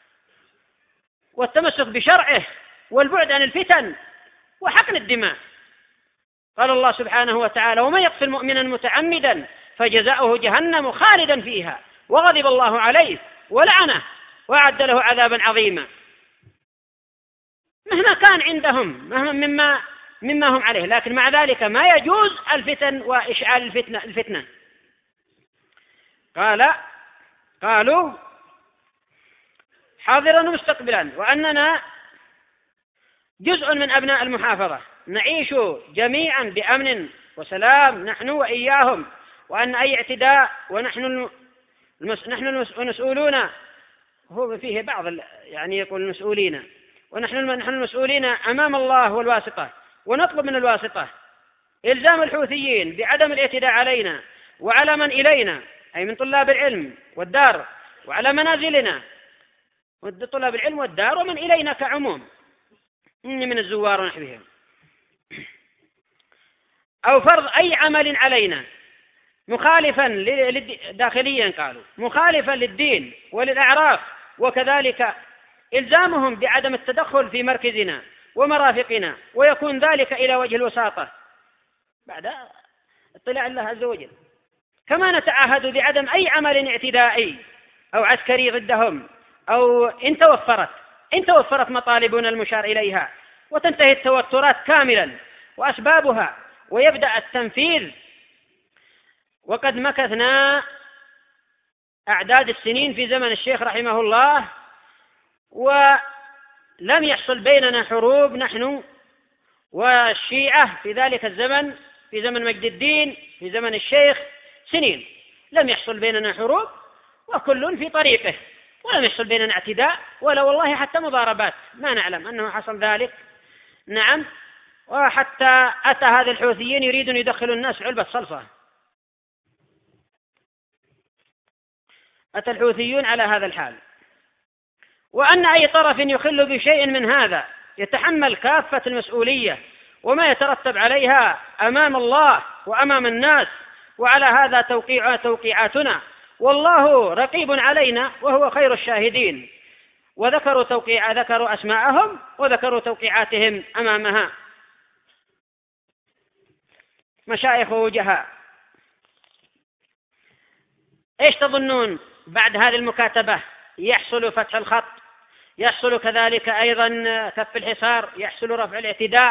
والتمسك بشرعه والبعد عن الفتن وحقن الدماء. قال الله سبحانه وتعالى: ومن يقتل مؤمنا متعمدا فجزاؤه جهنم خالدا فيها وغضب الله عليه ولعنه وأعد له عذابا عظيما. مهما كان عندهم مما هم عليه، لكن مع ذلك ما يجوز الفتن وإشعال الفتنة. قالوا حاضرا ومستقبلا، وأننا جزء من أبناء المحافظة نعيش جميعا بأمن وسلام نحن وإياهم، وأن أي اعتداء ونحن المسؤولون، هو فيه بعض يعني يقول المسؤولين، ونحن المسؤولين أمام الله والواسطة، ونطلب من الواسطة إلزام الحوثيين بعدم الاعتداء علينا وعلى من إلينا، أي من طلاب العلم والدار، وعلى منازلنا طلاب العلم والدار ومن إلينا كعموم من الزوار ونحوهم، أو فرض أي عمل علينا مخالفا داخليا، قالوا مخالفا للدين وللأعراف، وكذلك إلزامهم بعدم التدخل في مركزنا ومرافقنا، ويكون ذلك إلى وجه الوساطة بعد اطلاع الله عز وجل. كما نتعهد بعدم أي عمل اعتدائي أو عسكري ضدهم، أو إن توفرت مطالبنا المشار إليها وتنتهي التوترات كاملا وأسبابها ويبدأ التنفيذ. وقد مكثنا أعداد السنين في زمن الشيخ رحمه الله، ولم يحصل بيننا حروب نحن والشيعة في ذلك الزمن، في زمن مجد الدين، في زمن الشيخ سنين لم يحصل بيننا حروب، وكل في طريقه، ولم يحصل بيننا اعتداء ولا والله حتى مضاربات، ما نعلم أنه حصل ذلك. نعم، وحتى أتى هذا الحوثيين يريدون يدخلوا الناس علبة صلصة، أتى الحوثيون على هذا الحال. وأن أي طرف يخل بشيء من هذا يتحمل كافة المسؤولية وما يترتب عليها أمام الله وأمام الناس، وعلى هذا توقيعاتنا، والله رقيب علينا وهو خير الشاهدين. ذكروا أسماءهم وذكروا توقيعاتهم أمامها. مشايخ وجهاء، إيش تظنون بعد هذه المكاتبة؟ يحصل فتح الخط، يحصل كذلك أيضا كف الحصار، يحصل رفع الاعتداء،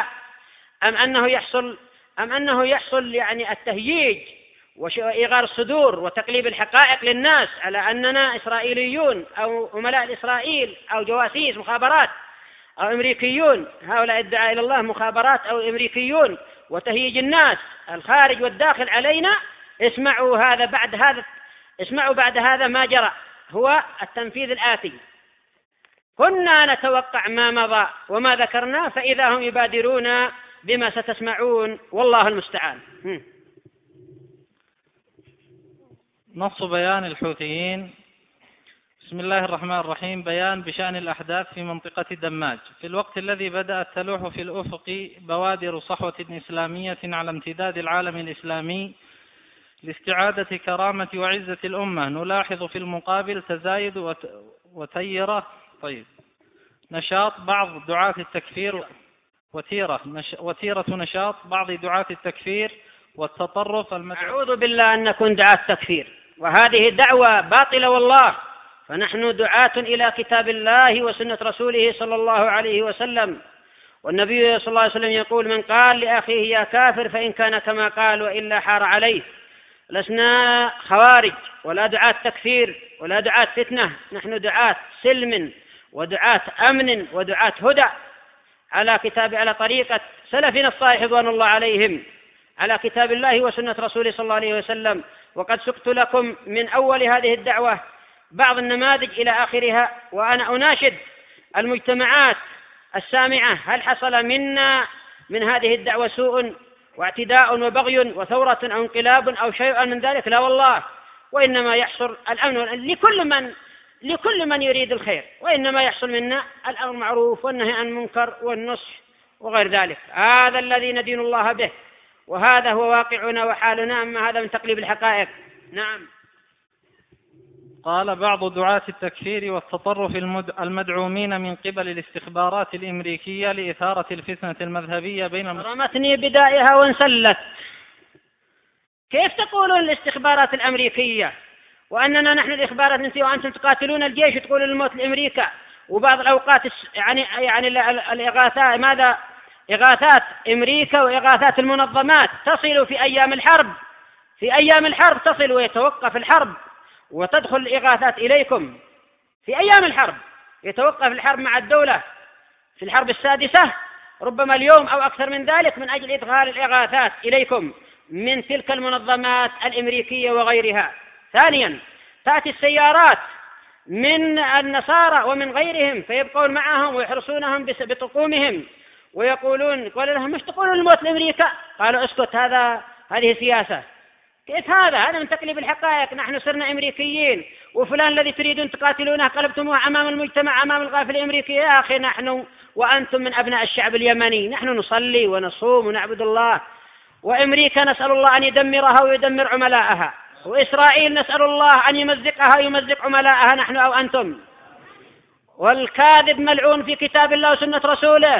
أم أنه يحصل يعني التهييج وإغار الصدور وتقليب الحقائق للناس على أننا إسرائيليون أو عملاء لإسرائيل أو جواسيس مخابرات أو أمريكيون؟ هؤلاء ادعاء إلى الله مخابرات أو أمريكيون، وتهييج الناس الخارج والداخل علينا. اسمعوا بعد هذا ما جرى، هو التنفيذ الآتي: كنا نتوقع ما مضى وما ذكرنا، فإذا هم يبادرون بما ستسمعون، والله المستعان. نص بيان الحوثيين. بسم الله الرحمن الرحيم. بيان بشأن الأحداث في منطقة دماج. في الوقت الذي بدأت تلوح في الأفق بوادر صحوة إسلامية على امتداد العالم الإسلامي لاستعادة كرامة وعزة الأمة، نلاحظ في المقابل تزايد نشاط بعض دعاة التكفير وتيرة نشاط بعض دعاة التكفير والتطرف أعوذ بالله أن نكون دعاة تكفير، وهذه دعوة باطلة والله. فنحن دعاة إلى كتاب الله وسنة رسوله صلى الله عليه وسلم، والنبي صلى الله عليه وسلم يقول: من قال لأخيه يا كافر فإن كان كما قال وإلا حار عليه. لسنا خوارج ولا دعاة تكفير ولا دعاة فتنة، نحن دعاة سلم ودعاة أمن ودعاة هدى على طريقة سلفنا الصالح رضوان الله عليهم، على كتاب الله وسنة رسوله صلى الله عليه وسلم. وقد سقت لكم من أول هذه الدعوة بعض النماذج إلى آخرها، وأنا أناشد المجتمعات السامعة: هل حصل منا من هذه الدعوة سوء واعتداء وبغي وثورة أو انقلاب أو شيء من ذلك؟ لا والله، وإنما يحصل الأمن لكل من يريد الخير، وإنما يحصل منا الأمر المعروف والنهي عن المنكر والنصح وغير ذلك. هذا الذي ندين الله به، وهذا هو واقعنا وحالنا، أما هذا من تقليب الحقائق. نعم. قال: بعض دعاة التكفير والتطرف المدعومين من قبل الاستخبارات الأمريكية لإثارة الفتنة المذهبية بين رمتني بدائها وانسلت. كيف تقولون الاستخبارات الأمريكية وأننا نحن الإخبارات نسي وأنتم تقاتلون الجيش وتقولون الموت لأمريكا؟ وبعض الأوقات يعني الإغاثات، ماذا إغاثات أمريكا وإغاثات المنظمات تصل في أيام الحرب تصل ويتوقف الحرب وتدخل الإغاثات إليكم في أيام الحرب، يتوقف الحرب مع الدولة في الحرب السادسة ربما اليوم أو أكثر من ذلك، من أجل إدخال الإغاثات إليكم من تلك المنظمات الأمريكية وغيرها. ثانيا، تأتي السيارات من النصارى ومن غيرهم فيبقون معهم ويحرسونهم بطقومهم ويقولون: قال لهم: مش تقولون الموت لأمريكا؟ قالوا: اسكت، هذه سياسة. كيف هذا من تقليب الحقائق. نحن صرنا أمريكيين، وفلان الذي تريدون تقاتلونه قلبتموه أمام المجتمع، أمام الغافل الأمريكي. يا أخي، نحن وأنتم من أبناء الشعب اليمني، نحن نصلي ونصوم ونعبد الله، وأمريكا نسأل الله أن يدمرها ويدمر عملاءها، وإسرائيل نسأل الله أن يمزقها ويمزق عملاءها، نحن أو أنتم. والكاذب ملعون في كتاب الله وسنة رسوله.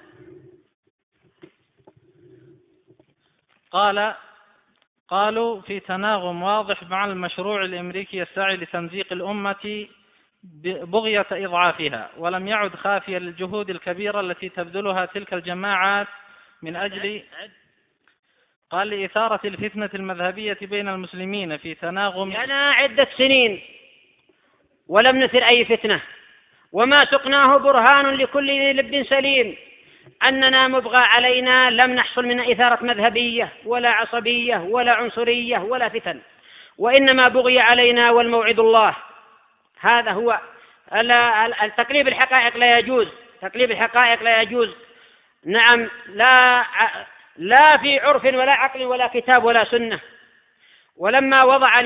قالوا في تناغم واضح مع المشروع الأمريكي الساعي لتمزيق الأمة بغية إضعافها، ولم يعد خافيا للجهود الكبيرة التي تبذلها تلك الجماعات من أجل لإثارة الفتنة المذهبية بين المسلمين في تناغم. لنا عدة سنين ولم نثر أي فتنة، وما سقناه برهان لكل لب سليم أننا مبغى علينا لم نحصل من إثارة مذهبية ولا عصبية ولا عنصرية ولا فتن، وإنما بغي علينا والموعد الله. هذا هو تقليب الحقائق، لا يجوز تقليب الحقائق، لا يجوز. نعم، لا في عرف ولا عقل ولا كتاب ولا سنة. ولما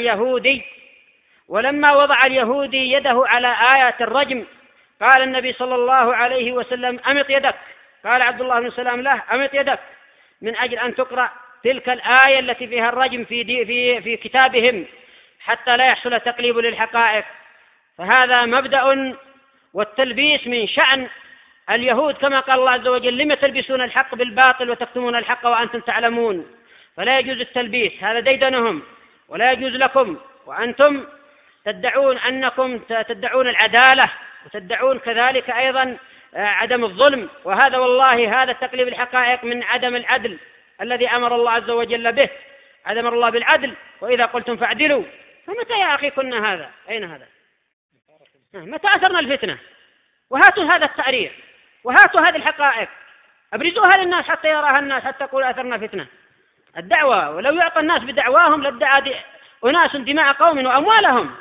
وضع اليهودي يده على آية الرجم قال النبي صلى الله عليه وسلم: أمط يدك. قال عبد الله بن سلام له: أمط يدك، من أجل أن تقرأ تلك الآية التي فيها الرجم في كتابهم حتى لا يحصل تقليب للحقائق. فهذا مبدأ والتلبيس من شأن اليهود، كما قال الله عز وجل: لم تلبسون الحق بالباطل وتكتمون الحق وأنتم تعلمون. فلا يجوز التلبيس، هذا ديدنهم، ولا يجوز لكم وأنتم تدعون أنكم تدعون العدالة وتدعون كذلك أيضا عدم الظلم، وهذا والله هذا تقليب الحقائق من عدم العدل الذي أمر الله عز وجل به. أمر الله بالعدل: وإذا قلتم فاعدلوا. فمتى يا أخي كنا هذا؟ أين هذا؟ متى أثرنا الفتنة؟ وهاتوا هذا التعريف وهاتوا هذه الحقائق، أبرزوها للناس حتى يراها الناس، حتى يقول أثرنا فتنة. الدعوة، ولو يعطى الناس بدعواهم لادعى أناس دماء قوم وأموالهم.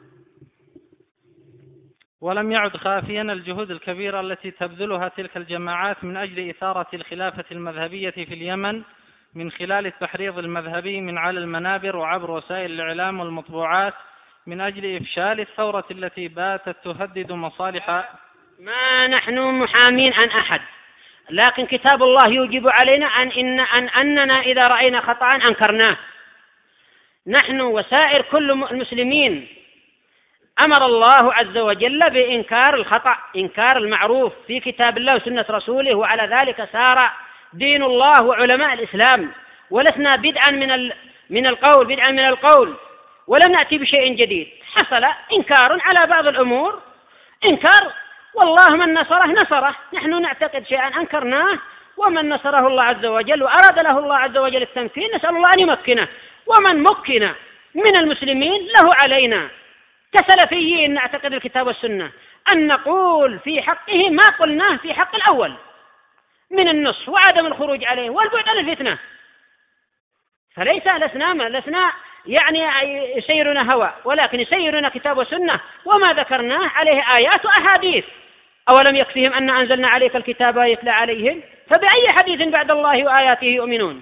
ولم يعد خافيا الجهود الكبيرة التي تبذلها تلك الجماعات من أجل إثارة الخلافة المذهبية في اليمن، من خلال التحريض المذهبي من على المنابر وعبر وسائل الإعلام والمطبوعات، من أجل إفشال الثورة التي باتت تهدد مصالح. ما نحن محامين عن أحد، لكن كتاب الله يوجب علينا أننا إذا رأينا خطأ أنكرناه. نحن وسائر كل المسلمين أمر الله عز وجل بإنكار الخطأ، إنكار المعروف في كتاب الله وسنة رسوله، وعلى ذلك سار دين الله وعلماء الإسلام. ولسنا بدعا من القول، ولم نأتي بشيء جديد. حصل إنكار على بعض الأمور، إنكار، والله من نصره. نحن نعتقد شيئا أنكرناه، ومن نصره الله عز وجل وأراد له الله عز وجل التمكين نسأل الله أن يمكنه، ومن مكن من المسلمين له علينا كسلفيين نعتقد الكتاب والسنة أن نقول في حقه ما قلناه في حق الأول من النصح وعدم الخروج عليه والبعد عن الفتنة. فليس لسنا يعني يسيرنا هوى، ولكن يسيرنا كتاب وسنة، وما ذكرناه عليه آيات وأحاديث. أولم يكفيهم أن أنزلنا عليك الكتاب يتلى عليهم، فبأي حديث بعد الله وآياته يؤمنون؟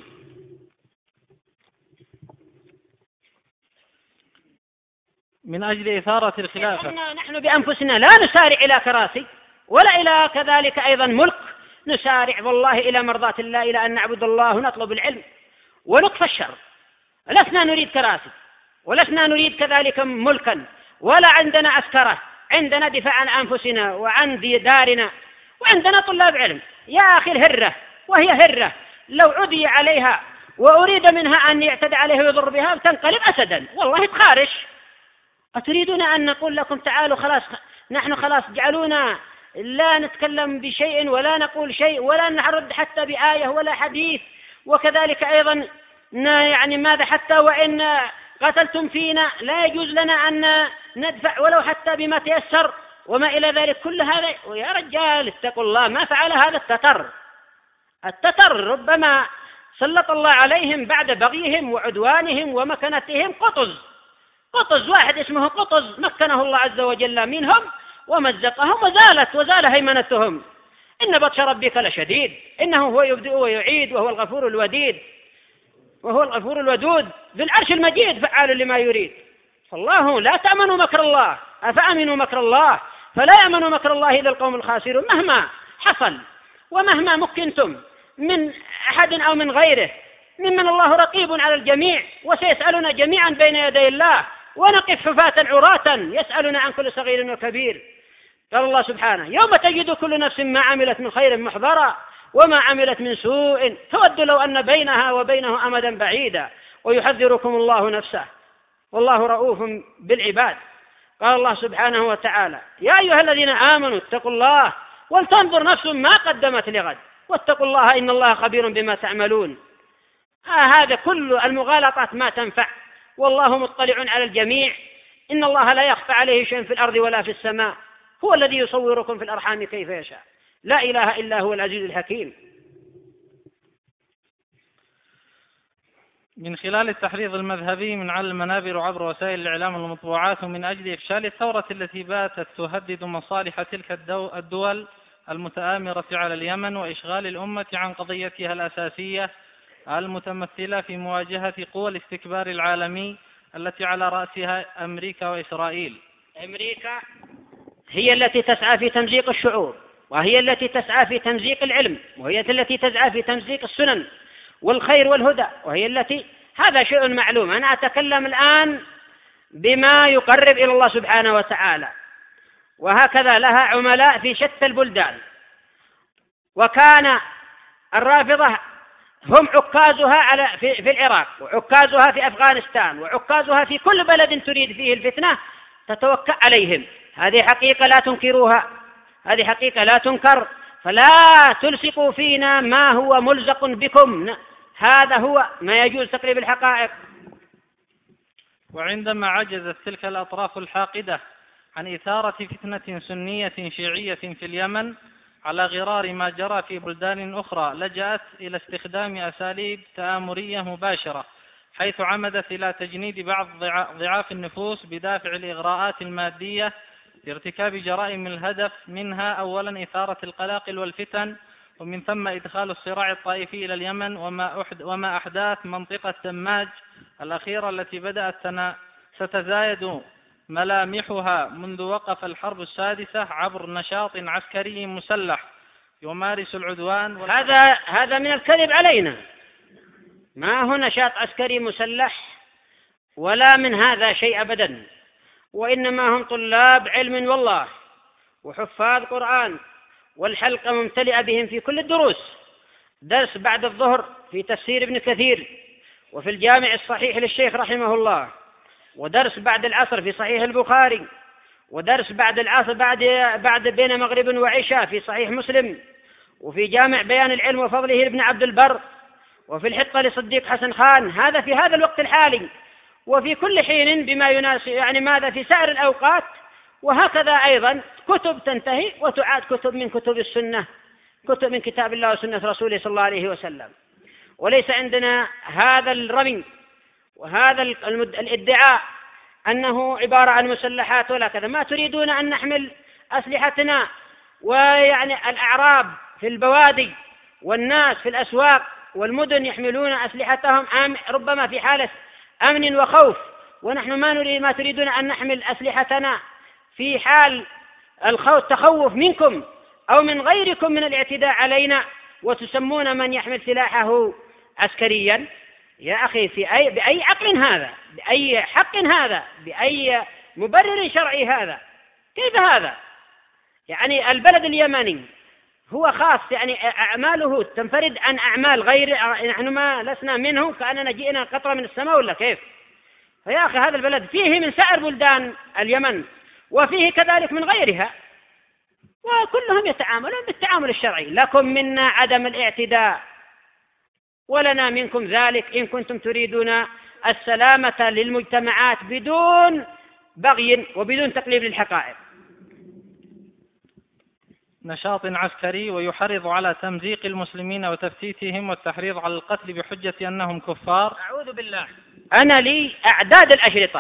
من أجل إثارة الخلافة نحن بأنفسنا لا نسارع إلى كراسي ولا إلى كذلك أيضا ملك، نسارع والله إلى مرضاة الله، إلى أن نعبد الله ونطلب العلم ونكفى الشر. لسنا نريد كراسي، ولسنا نريد كذلك ملكا، ولا عندنا عسكرة. عندنا دفاع عن أنفسنا وعن دارنا، وعندنا طلاب علم. يا أخي الهرة وهي هرة لو عدي عليها وأريد منها أن يعتدى عليه ويضر بها تنقلب أسدا، والله تخارش. أتريدون أن نقول لكم تعالوا خلاص، نحن خلاص جعلونا لا نتكلم بشيء ولا نقول شيء ولا نرد حتى بآية ولا حديث، وكذلك أيضا يعني ماذا حتى وإن قتلتم فينا لا يجوز لنا أن ندفع ولو حتى بما تيسر وما إلى ذلك كل هذا. ويا رجال اتقوا الله، ما فعل هذا التتر ربما سلط الله عليهم بعد بغيهم وعدوانهم ومكنتهم قطز واحد اسمه قطز، مكنه الله عز وجل منهم ومزقهم وزال هيمنتهم. إن بطش ربك لشديد، إنه هو يبدئ ويعيد، وهو الغفور الودود ذو العرش المجيد فعال لما يريد. فالله لا تأمنوا مكر الله أفأمنوا مكر الله فلا يأمن مكر الله إلا القوم الخاسرون. مهما حصل ومهما مكنتم من أحد أو من غيره ممن الله رقيب على الجميع، وسيسألنا جميعا بين يدي الله، ونقف حفاة عراة يسألنا عن كل صغير وكبير. قال الله سبحانه: يوم تجد كل نفس ما عملت من خير محضرا وما عملت من سوء تود لو أن بينها وبينه أمدا بعيدا ويحذركم الله نفسه والله رؤوف بالعباد. قال الله سبحانه وتعالى: يا أيها الذين آمنوا اتقوا الله ولتنظر نفس ما قدمت لغد واتقوا الله إن الله خبير بما تعملون. هذا كل المغالطات ما تنفع، والله مطلع على الجميع. إن الله لا يخفى عليه شيء في الأرض ولا في السماء، هو الذي يصوركم في الأرحام كيف يشاء، لا إله إلا هو العزيز الحكيم. من خلال التحريض المذهبي من على المنابر وعبر وسائل الإعلام والمطبوعات، ومن أجل إفشال الثورة التي باتت تهدد مصالح تلك الدول المتآمرة على اليمن، وإشغال الأمة عن قضيتها الأساسية المتمثلة في مواجهة قوى الاستكبار العالمي التي على رأسها أمريكا وإسرائيل. أمريكا هي التي تسعى في تمزيق الشعوب، وهي التي تسعى في تمزيق العلم، وهي التي تسعى في تمزيق السنن والخير والهدى، وهي التي هذا شيء معلوم. أنا أتكلم الآن بما يقرب إلى الله سبحانه وتعالى. وهكذا لها عملاء في شتى البلدان. وكان الرافضة هم عكازها في العراق، وعكازها في أفغانستان، وعكازها في كل بلد تريد فيه الفتنة تتوكأ عليهم. هذه حقيقة لا تنكروها، هذه حقيقة لا تنكر، فلا تلصقوا فينا ما هو ملزق بكم، هذا هو ما يجوز تقريب الحقائق. وعندما عجزت تلك الأطراف الحاقدة عن إثارة فتنة سنية شيعية في اليمن على غرار ما جرى في بلدان أخرى، لجأت إلى استخدام أساليب تآمرية مباشرة، حيث عمدت إلى تجنيد بعض ضعاف النفوس بدافع الإغراءات المادية لارتكاب جرائم الهدف منها أولا إثارة القلاقل والفتن، ومن ثم إدخال الصراع الطائفي إلى اليمن، وما أحداث منطقة دماج الأخيرة التي بدأت ستزايد ملامحها منذ وقف الحرب السادسة عبر نشاط عسكري مسلح يمارس العدوان. هذا من الكذب علينا، ما هو نشاط عسكري مسلح ولا من هذا شيء أبدا، وإنما هم طلاب علم والله وحفاظ قرآن، والحلقة ممتلئة بهم في كل الدروس، درس بعد الظهر في تفسير ابن كثير وفي الجامع الصحيح للشيخ رحمه الله، ودرس بعد العصر في صحيح البخاري، ودرس بعد العصر بعد بين مغرب وعشاء في صحيح مسلم، وفي جامع بيان العلم وفضله لابن عبد البر، وفي الحطة لصديق حسن خان، هذا في هذا الوقت الحالي، وفي كل حين بما يناسب يعني ماذا في سائر الأوقات. وهكذا أيضا كتب تنتهي وتعاد كتب من كتب السنة، كتب من كتاب الله وسنة رسوله صلى الله عليه وسلم. وليس عندنا هذا الرمي وهذا الادعاء أنه عبارة عن مسلحات ولا كذا. ما تريدون أن نحمل أسلحتنا، ويعني الأعراب في البوادي والناس في الأسواق والمدن يحملون أسلحتهم ربما في حالة أمن وخوف، ونحن ما تريدون أن نحمل أسلحتنا في حال التخوف منكم أو من غيركم من الاعتداء علينا، وتسمون من يحمل سلاحه عسكريا. يا أخي بأي عقل هذا؟ بأي حق هذا؟ بأي مبرر شرعي هذا؟ كيف هذا؟ يعني البلد اليمني هو خاص، يعني أعماله تنفرد عن أعمال غير، نحن ما لسنا منه كأننا جئنا قطرة من السماء ولا كيف؟ فيا أخي هذا البلد فيه من سائر بلدان اليمن وفيه كذلك من غيرها، وكلهم يتعاملون بالتعامل الشرعي. لكم منا عدم الاعتداء ولنا منكم ذلك إن كنتم تريدون السلامة للمجتمعات بدون بغي وبدون تقليب للحقائق. نشاط عسكري ويحرض على تمزيق المسلمين وتفتيتهم والتحريض على القتل بحجة أنهم كفار. أعوذ بالله. أنا لي أعداد الأشرطة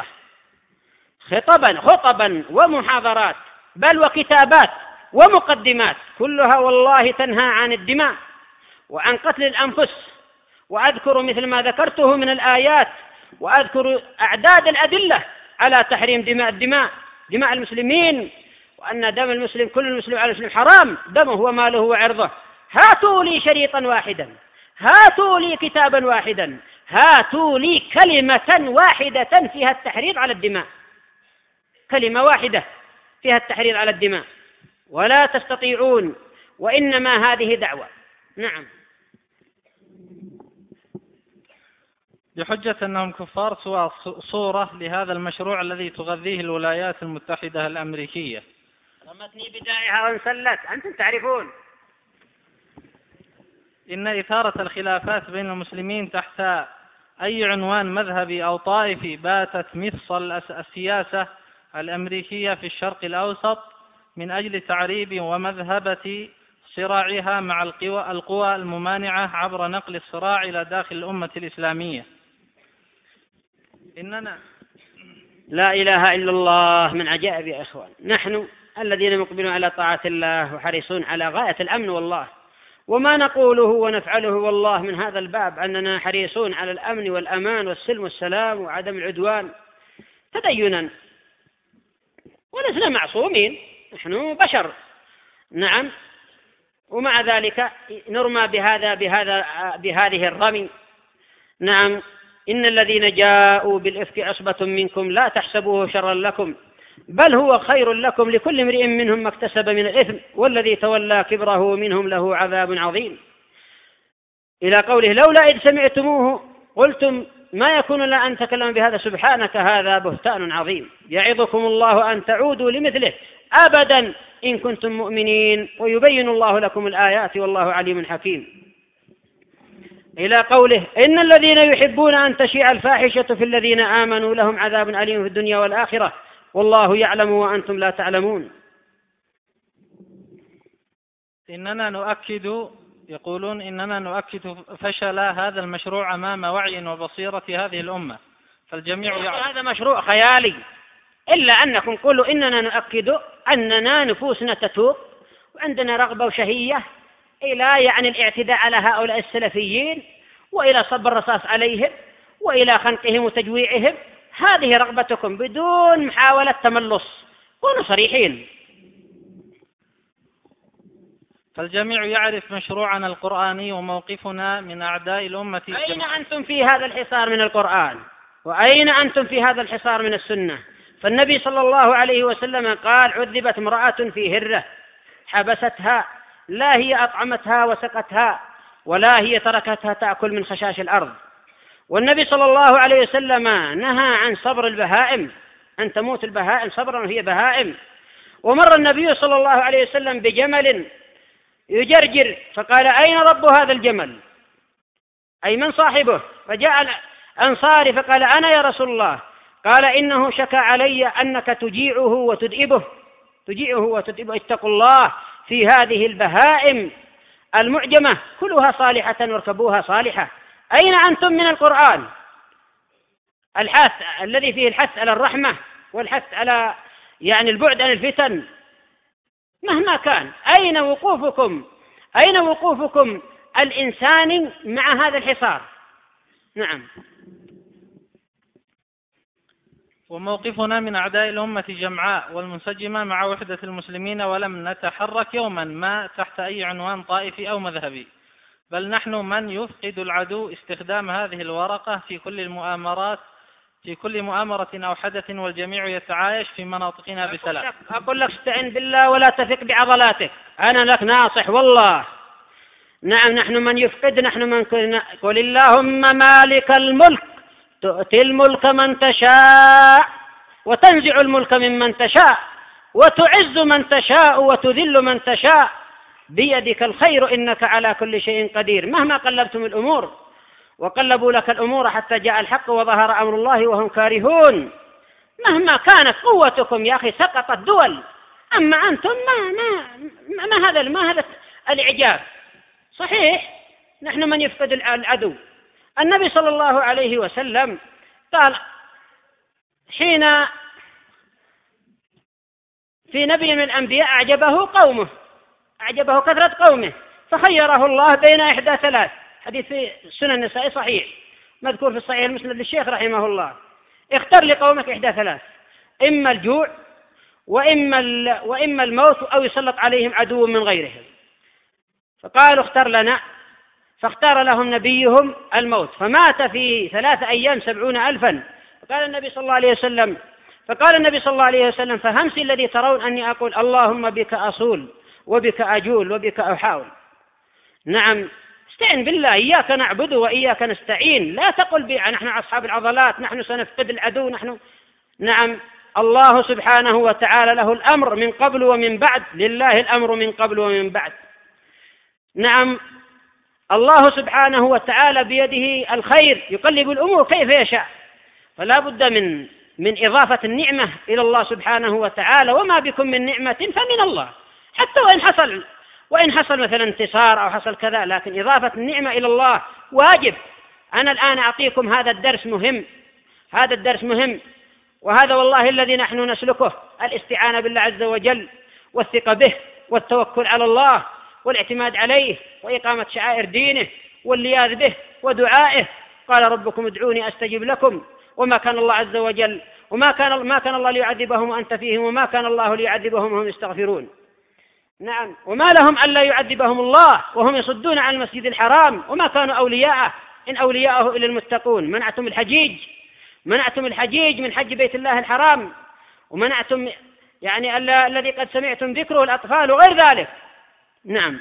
خطبا ومحاضرات بل وكتابات ومقدمات، كلها والله تنهى عن الدماء وعن قتل الأنفس، وأذكر مثل ما ذكرته من الآيات، وأذكر أعداد الأدلة على تحريم دماء المسلمين، وأن دم المسلم كل المسلم على المسلم حرام دمه وماله وعرضه. هاتوا لي شريطا واحدا، هاتوا لي كتابا واحدا، هاتوا لي كلمة واحدة فيها التحريض على الدماء، كلمة واحدة فيها التحريض على الدماء، ولا تستطيعون، وإنما هذه دعوة. نعم. بحجة أنهم كفار سوى صورة لهذا المشروع الذي تغذيه الولايات المتحدة الأمريكية. رمتني بدائها وانسلت، أنتم تعرفون. إن إثارة الخلافات بين المسلمين تحت أي عنوان مذهبي أو طائفي باتت مفصل السياسة الأمريكية في الشرق الأوسط من أجل تعريب ومذهبة صراعها مع القوى الممانعة عبر نقل الصراع إلى داخل الأمة الإسلامية. إننا لا إله إلا الله من عجائب يا إخوان، نحن الذين مقبلون على طاعة الله وحريصون على غاية الأمن والله، وما نقوله ونفعله والله من هذا الباب أننا حريصون على الأمن والأمان والسلم والسلام وعدم العدوان تدينا، ولسنا معصومين، نحن بشر. نعم. ومع ذلك نرمى بهذه الرمي. نعم. إن الذين جاءوا بالإفك عصبة منكم لا تحسبوه شرا لكم بل هو خير لكم لكل امرئ منهم ما اكتسب من الإثم والذي تولى كبره منهم له عذاب عظيم. إلى قوله لولا إذ سمعتموه قلتم ما يكون لنا أن نتكلم بهذا سبحانك هذا بهتان عظيم يعظكم الله أن تعودوا لمثله أبدا إن كنتم مؤمنين ويبين الله لكم الآيات والله عليم حكيم. إلى قوله إن الذين يحبون أن تشيع الفاحشة في الذين آمنوا لهم عذاب أليم في الدنيا والآخرة والله يعلم وأنتم لا تعلمون. يقولون إننا نؤكد فشل هذا المشروع أمام وعي وبصيرة هذه الأمة، فالجميع يعلم هذا مشروع خيالي، إلا أنكم قولوا إننا نؤكد أننا نفوسنا تتوب وعندنا رغبة وشهية إلى يعني الاعتداء على هؤلاء السلفيين وإلى صب الرصاص عليهم وإلى خنقهم وتجويعهم. هذه رغبتكم بدون محاولة تملص، كونوا صريحين. فالجميع يعرف مشروعنا القرآني وموقفنا من أعداء الأمة. أين أنتم في هذا الحصار من القرآن؟ وأين أنتم في هذا الحصار من السنة؟ فالنبي صلى الله عليه وسلم قال عذبت امرأة في هرة حبستها، لا هي أطعمتها وسقتها ولا هي تركتها تأكل من خشاش الأرض. والنبي صلى الله عليه وسلم نهى عن صبر البهائم، أن تموت البهائم صبرا وهي بهائم. ومر النبي صلى الله عليه وسلم بجمل يجرجر فقال أين رب هذا الجمل؟ أي من صاحبه؟ فجاء الأنصاري فقال أنا يا رسول الله. قال إنه شكى علي أنك تجيعه وتدئبه اتقوا الله في هذه البهائم المعجمة كلها صالحة واركبوها صالحة. أين أنتم من القرآن الحث الذي فيه الحث على الرحمة والحث على يعني البعد عن الفتن؟ مهما كان أين وقوفكم الإنساني مع هذا الحصار؟ نعم. وموقفنا من أعداء الأمة جمعاء والمنسجمة مع وحدة المسلمين، ولم نتحرك يوما ما تحت أي عنوان طائفي أو مذهبي، بل نحن من يفقد العدو استخدام هذه الورقة في كل مؤامرة أو حدث، والجميع يتعايش في مناطقنا بسلام. أقول لك استعن بالله ولا تثق بعضلاتك، أنا لك ناصح والله. نعم نحن من يفقد، نحن من قل اللهم مالك الملك تؤتي الملك من تشاء وتنزع الملك ممن تشاء وتعز من تشاء وتذل من تشاء بيدك الخير إنك على كل شيء قدير. مهما قلبتم الأمور وقلبوا لك الأمور حتى جاء الحق وظهر أمر الله وهم كارهون. مهما كانت قوتكم يا أخي سقطت دول، أما أنتم ما هذا الإعجاب. صحيح نحن من يفقد العدو. النبي صلى الله عليه وسلم قال حين في نبي من الأنبياء أعجبه كثرة قومه فخيره الله بين إحدى ثلاث. حديث في سنن النسائي صحيح مذكور في الصحيح المسند للشيخ رحمه الله. اختر لقومك إحدى ثلاث، إما الجوع وإما الموت أو يسلط عليهم عدو من غيرهم. فقالوا اختر لنا، فاختار لهم نبيهم الموت فمات في 3 أيام 70,000. فقال النبي صلى الله عليه وسلم فهمسي الذي ترون أني أقول اللهم بك أصول وبك أجول وبك أحاول. نعم استعن بالله، إياك نعبد وإياك نستعين. لا تقل نحن أصحاب العضلات، نحن سنفقد العدو، نعم الله سبحانه وتعالى له الأمر من قبل ومن بعد، لله الأمر من قبل ومن بعد. نعم الله سبحانه وتعالى بيده الخير يقلب الأمور كيف يشاء، فلا بد من إضافة النعمة إلى الله سبحانه وتعالى. وما بكم من نعمة فمن الله، حتى وإن حصل مثلا انتصار أو حصل كذا، لكن إضافة النعمة إلى الله واجب. أنا الآن أعطيكم هذا الدرس مهم، وهذا والله الذي نحن نسلكه، الاستعانة بالله عز وجل والثقة به والتوكل على الله والاعتماد عليه وإقامة شعائر دينه واللياذ به ودعائه. قال ربكم ادعوني أستجب لكم. وما كان الله عز وجل ما كان الله ليعذبهم وأنت فيهم، وما كان الله ليعذبهم وهم يستغفرون. نعم وما لهم ألا يعذبهم الله وهم يصدون عن المسجد الحرام وما كانوا أولياءه إن أولياءه إلا المتقون. منعتم الحجيج من حج بيت الله الحرام ومنعتم يعني الذي قد سمعتم ذكره الأطفال وغير ذلك. نعم.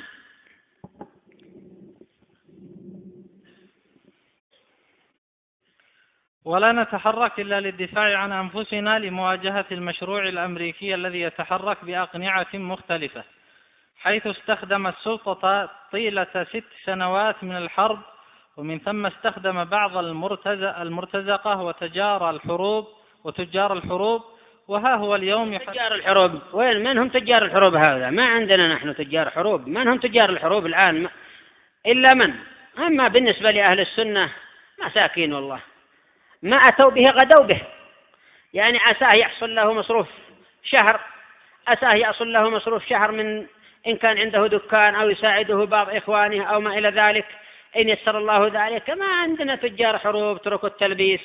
ولا نتحرك إلا للدفاع عن أنفسنا لمواجهة المشروع الأمريكي الذي يتحرك بأقنعة مختلفة، حيث استخدم السلطة طيلة 6 سنوات من الحرب، ومن ثم استخدم بعض المرتزقة وتجار الحروب. وها هو اليوم تجار الحروب وين؟ من هم تجار الحروب هذا؟ ما عندنا نحن تجار حروب. من هم تجار الحروب الآن إلا من؟ أما بالنسبة لأهل السنة مساكين والله، ما أتوا به غدوا به. يعني عساه يحصل له مصروف شهر، عساه يحصل له مصروف شهر من إن كان عنده دكان أو يساعده بعض إخوانه أو ما إلى ذلك، إن يسر الله ذلك. ما عندنا تجار حروب، تركوا التلبيس.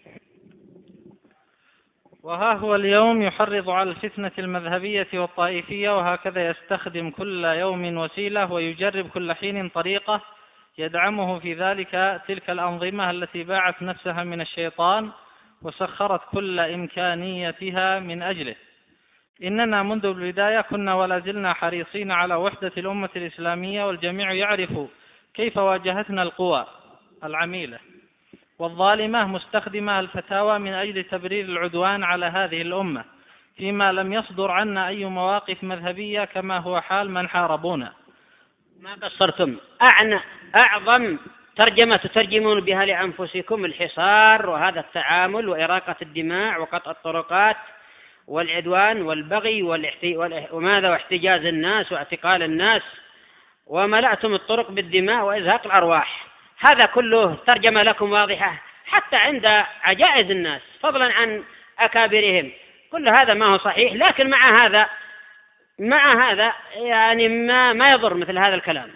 وها هو اليوم يحرض على الفتنة المذهبية والطائفية، وهكذا يستخدم كل يوم وسيلة ويجرب كل حين طريقة يدعمه في ذلك تلك الأنظمة التي باعت نفسها من الشيطان وسخرت كل إمكانيتها من أجله. إننا منذ البداية كنا ولا زلنا حريصين على وحدة الأمة الإسلامية، والجميع يعرف كيف واجهتنا القوى العميلة والظالمة مستخدمة الفتاوى من أجل تبرير العدوان على هذه الأمة، فيما لم يصدر عنا أي مواقف مذهبية كما هو حال من حاربونا. ما قصرتم. أعظم ترجمة تترجمون بها لأنفسكم الحصار وهذا التعامل وإراقة الدماء وقطع الطرقات والعدوان والبغي واحتجاز الناس واعتقال الناس، وملأتم الطرق بالدماء وإزهاق الأرواح. هذا كله ترجمة لكم واضحة حتى عند عجائز الناس فضلا عن أكابرهم. كل هذا ما هو صحيح، لكن مع هذا يعني ما يضر مثل هذا الكلام.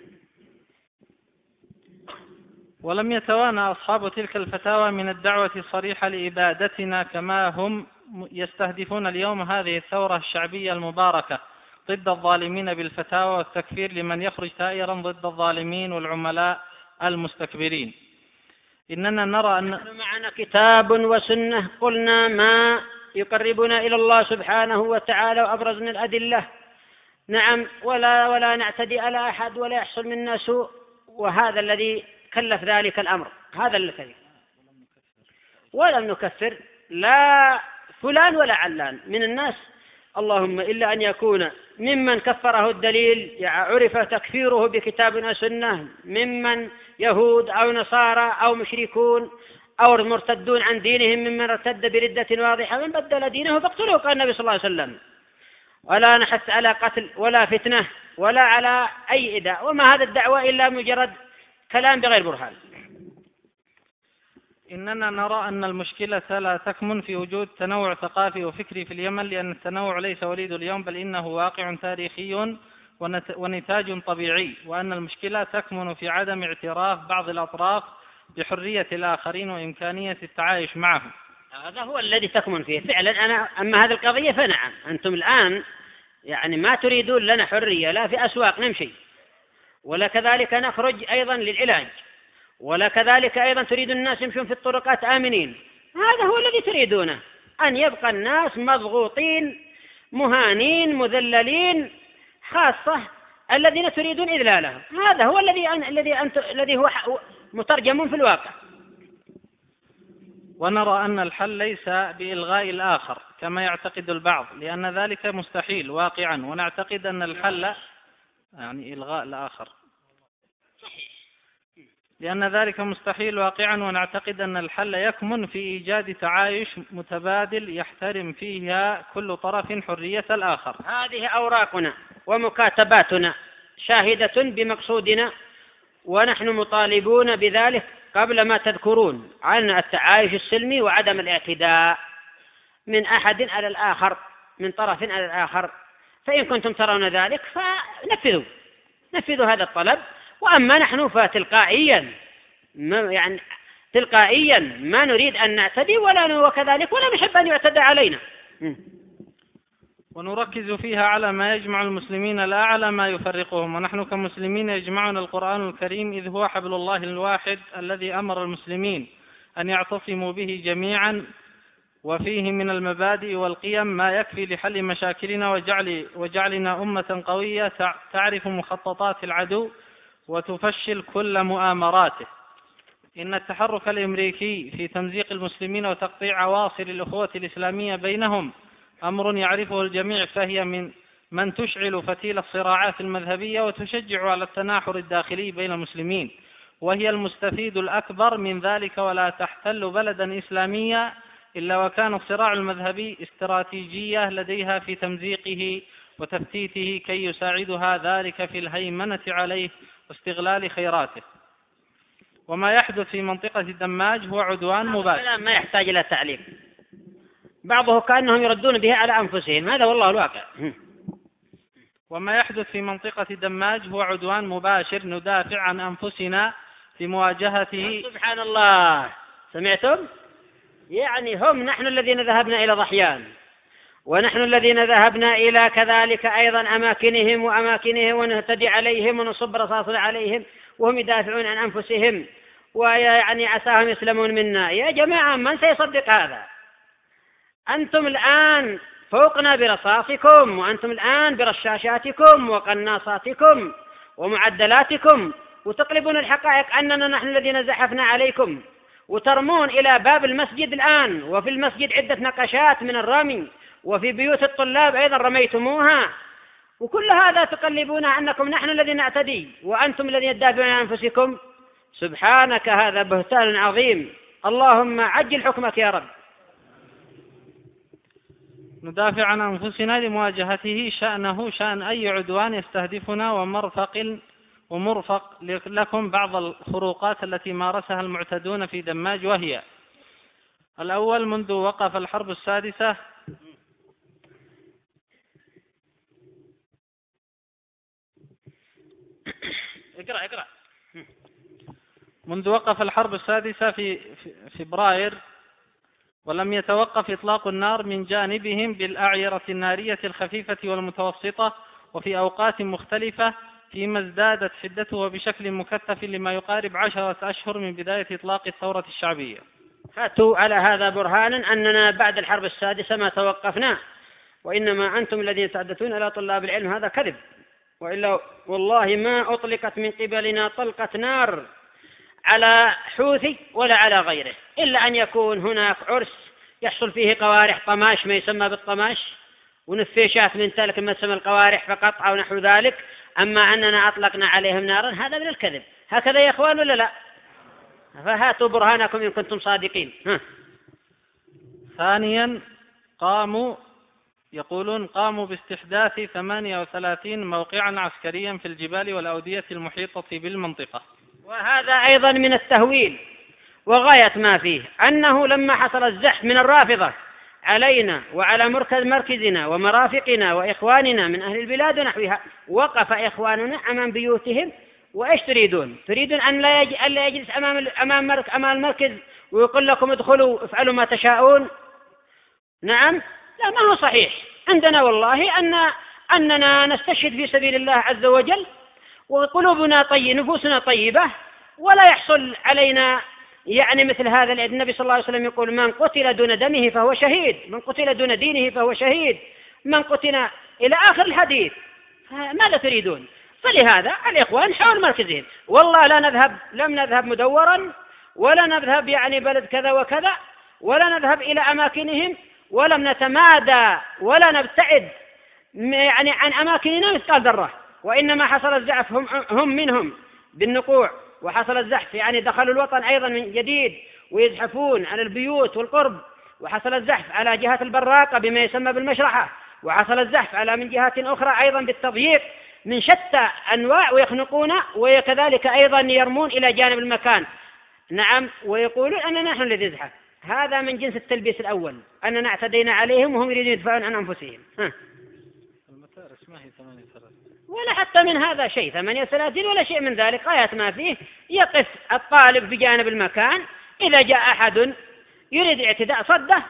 ولم يتوانى أصحاب تلك الفتاوى من الدعوة الصريحة لإبادتنا، كما هم يستهدفون اليوم هذه الثورة الشعبية المباركة ضد الظالمين بالفتاوى والتكفير لمن يخرج ثائرا ضد الظالمين والعملاء المستكبرين. إننا نرى أن معنا كتاب وسنة قلنا ما يقربنا إلى الله سبحانه وتعالى وأبرزنا الأدلة. نعم، ولا نعتدي على أحد ولا يحصل منا سوء، وهذا الذي كلف ذلك الأمر، هذا الذي ولم نكفر لا فلان ولا علان من الناس، اللهم إلا أن يكون ممن كفره الدليل عرف تكفيره بكتاب وسنة، ممن يهود أو نصارى أو مشركون أو مرتدون عن دينهم، ممن ارتد بردة واضحة، من بدل دينه فاقتلوه، قال النبي صلى الله عليه وسلم. ولا نحث على قتل ولا فتنة ولا على أي إداء، وما هذا الدعوة إلا مجرد كلام بغير برهان. إننا نرى أن المشكلة لا تكمن في وجود تنوع ثقافي وفكري في اليمن، لأن التنوع ليس وليد اليوم بل إنه واقع تاريخي ونتاج طبيعي، وأن المشكلة تكمن في عدم اعتراف بعض الأطراف بحرية الآخرين وإمكانية التعايش معهم. هذا هو الذي تكمن فيه فعلا. أما هذه القضية فنعم، أنتم الآن يعني ما تريدون لنا حرية، لا في أسواق نمشي، ولا كذلك نخرج أيضا للعلاج، ولا كذلك أيضا تريد الناس يمشون في الطرقات آمنين. هذا هو الذي تريدونه، أن يبقى الناس مضغوطين مهانين مذللين، خاصة الذين تريدون إذلالهم. هذا هو الذي هو مترجم في الواقع. ونرى أن الحل ليس بإلغاء الآخر كما يعتقد البعض، لأن ذلك مستحيل واقعا، ونعتقد أن الحل يعني إلغاء الآخر، لأن ذلك مستحيل واقعا، ونعتقد أن الحل يكمن في إيجاد تعايش متبادل يحترم فيها كل طرف حرية الآخر. هذه أوراقنا ومكاتباتنا شاهدة بمقصودنا، ونحن مطالبون بذلك قبل ما تذكرون عن التعايش السلمي وعدم الاعتداء من أحد على الآخر، من طرف على الآخر. فإن كنتم ترون ذلك فنفذوا هذا الطلب. وأما نحن فتلقائيا ما نريد أن نعتدي وكذلك ولا نحب أن يعتدى علينا. ونركز فيها على ما يجمع المسلمين لا على ما يفرقهم، ونحن كمسلمين يجمعنا القرآن الكريم، إذ هو حبل الله الواحد الذي أمر المسلمين أن يعتصموا به جميعا وفيه من المبادئ والقيم ما يكفي لحل مشاكلنا وجعلنا أمة قوية تعرف مخططات العدو وتفشل كل مؤامراته. إن التحرك الأمريكي في تمزيق المسلمين وتقطيع عواصر الأخوة الإسلامية بينهم أمر يعرفه الجميع، فهي من تشعل فتيل الصراعات المذهبية وتشجع على التناحر الداخلي بين المسلمين، وهي المستفيد الأكبر من ذلك، ولا تحتل بلدا إسلاميا إلا وكان الصراع المذهبي استراتيجية لديها في تمزيقه وتفتيته كي يساعدها ذلك في الهيمنة عليه واستغلال خيراته. وما يحدث في منطقة الدماج هو عدوان مباشر. ما يحتاج إلى تعليق، بعضه كأنهم يردون به على أنفسهم، هذا والله الواقع. وما يحدث في منطقة الدماج هو عدوان مباشر ندافع عن أنفسنا في مواجهته. سبحان الله، سمعتم؟ يعني نحن الذين ذهبنا إلى ضحيان، ونحن الذين ذهبنا إلى كذلك أيضا أماكنهم ونهتدي عليهم ونصب رصاصنا عليهم وهم يدافعون عن أنفسهم، ويعني عساهم يسلمون منا. يا جماعة، من سيصدق هذا؟ أنتم الآن فوقنا برصاصكم، وأنتم الآن برشاشاتكم وقناصاتكم ومعدلاتكم، وتقلبون الحقائق أننا نحن الذين زحفنا عليكم، وترمون إلى باب المسجد الآن، وفي المسجد عدة نقشات من الرمي، وفي بيوت الطلاب أيضا رميتموها، وكل هذا تقلبون أنكم نحن الذين نعتدي وأنتم الذين تدافعون عن أنفسكم. سبحانك، هذا بهتان عظيم. اللهم عجل حكمك يا رب. ندافع عن أنفسنا لمواجهته شأنه شأن أي عدوان يستهدفنا، ومرفق لكم بعض الخروقات التي مارسها المعتدون في دماج، وهي: الأول، منذ وقف الحرب السادسة منذ وقف الحرب السادسة في فبراير، ولم يتوقف إطلاق النار من جانبهم بالأعيرة النارية الخفيفة والمتوسطة وفي أوقات مختلفة، فيما ازدادت حدته بشكل مكثف لما يقارب 10 أشهر من بداية إطلاق الثورة الشعبية. هاتوا على هذا برهانا أننا بعد الحرب السادسة ما توقفنا، وإنما أنتم الذين تحدثون إلى طلاب العلم، هذا كذب، وإلا والله ما أطلقت من قبلنا طلقة نار على حوثي ولا على غيره، إلا أن يكون هناك عرس يحصل فيه قوارح طماش، ما يسمى بالطماش، ونفيشات من تلك ما تسمى القوارح فقط أو نحو ذلك. أما أننا أطلقنا عليهم نارا، هذا من الكذب. هكذا يا إخوان ولا لا؟ فهاتوا برهانكم إن كنتم صادقين. ثانيا، قاموا باستحداث 38 موقعا عسكريا في الجبال والأودية المحيطة بالمنطقة، وهذا أيضا من التهويل، وغاية ما فيه أنه لما حصل الزحف من الرافضة علينا وعلى مركزنا ومرافقنا وإخواننا من أهل البلاد ونحوها، وقف إخواننا أمام بيوتهم. وإيش تريدون أن لا يجلس أمام المركز ويقول لكم ادخلوا افعلوا ما تشاءون؟ نعم، لا، ما هو صحيح. عندنا والله أننا نستشهد في سبيل الله عز وجل، وقلوبنا نفوسنا طيبة، ولا يحصل علينا يعني مثل هذا. النبي صلى الله عليه وسلم يقول: من قتل دون دمه فهو شهيد، من قتل دون دينه فهو شهيد، من قتل إلى آخر الحديث. ماذا تريدون؟ فلهذا الإخوان حول مركزهم. والله لم نذهب مدورا، ولا نذهب يعني بلد كذا وكذا، ولا نذهب إلى أماكنهم، ولم نتمادى ولا نبتعد يعني عن أماكننا مثقال ذرة. وإنما حصل الزحف هم منهم بالنقوع، وحصل الزحف يعني دخلوا الوطن أيضا من جديد ويزحفون على البيوت والقرب، وحصل الزحف على جهة البراقة بما يسمى بالمشرحة، وحصل الزحف على من جهات أخرى أيضا بالتضييق من شتى أنواع، ويخنقون وكذلك أيضا يرمون إلى جانب المكان. نعم، ويقولون أننا نحن الذي نزحف. هذا من جنس التلبيس الأول، أننا اعتدينا عليهم وهم يريدون يدفعون عن أنفسهم. المتارس ما هي 38 ولا حتى من هذا شيء 38 ولا شيء من ذلك. غاية ما فيه يقف الطالب بجانب المكان، إذا جاء أحد يريد اعتداء صده،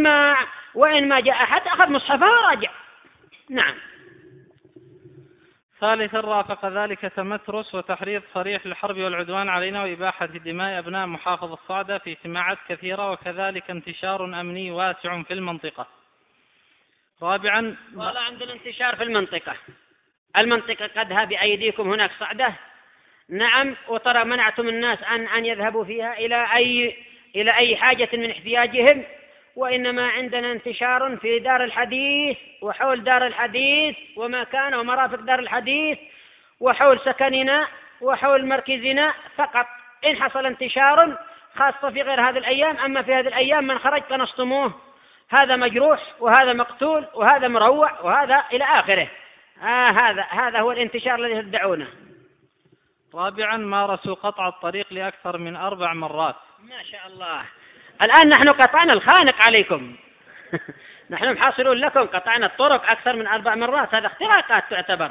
وإن ما جاء أحد أخذ مصحفه وراجع. نعم. ثالثا رافق ذلك تمترس وتحريض صريح للحرب والعدوان علينا وإباحة دماء أبناء محافظة صعدة في اجتماعات كثيرة، وكذلك انتشار أمني واسع في المنطقة. رابعا، والله عندنا انتشار في المنطقة قدها بأيديكم هناك صعدة، نعم، وترى منعتم الناس أن يذهبوا فيها إلى أي حاجة من احتياجهم، وإنما عندنا انتشار في دار الحديث وحول دار الحديث وما كان ومرافق دار الحديث وحول سكننا وحول مركزنا فقط. إن حصل انتشار خاصة في غير هذه الأيام، أما في هذه الأيام من خرج فنصتموه، هذا مجروح وهذا مقتول وهذا مروع وهذا إلى آخره. هذا هو الانتشار الذي تدعونه. رابعا، مارسوا قطع الطريق لأكثر من 4 مرات. ما شاء الله، الآن نحن قطعنا الخانق عليكم نحن محاصرون لكم، قطعنا الطرق أكثر من 4 مرات، هذا اختراقات تعتبر.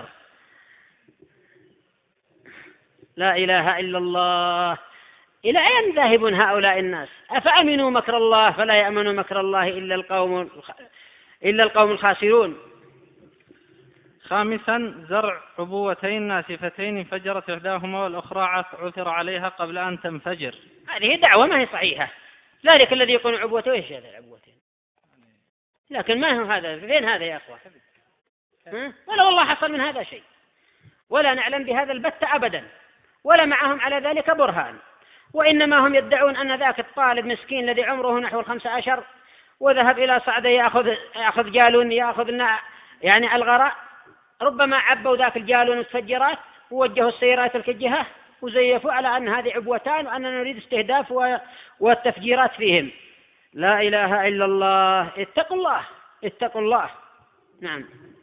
لا إله إلا الله، إلى أين ذاهبون هؤلاء الناس؟ أفأمنوا مكر الله فلا يأمن مكر الله إلا القوم الخاسرون. خامسا، زرع عبوتين ناسفتين انفجرت إحداهما والأخرى عثر عليها قبل أن تنفجر. هذه دعوة ما هي صحيحة. ذلك الذي يقول عبوته ايش هذا العبوتين؟ لكن ما هو هذا، فين هذا يا أخوة؟ ولا والله حصل من هذا شيء، ولا نعلم بهذا البتة أبدا، ولا معهم على ذلك برهان، وإنما هم يدعون أن ذاك الطالب مسكين الذي عمره نحو 15 وذهب إلى صعدة يأخذ جالون، يأخذ يعني الغراء، ربما عبوا ذاك الجالون متفجرات ووجهوا السيارات تلك الجهة وزيفوا على أن هذه عبوتان وأننا نريد استهداف والتفجيرات فيهم. لا إله إلا الله، اتقوا الله. نعم.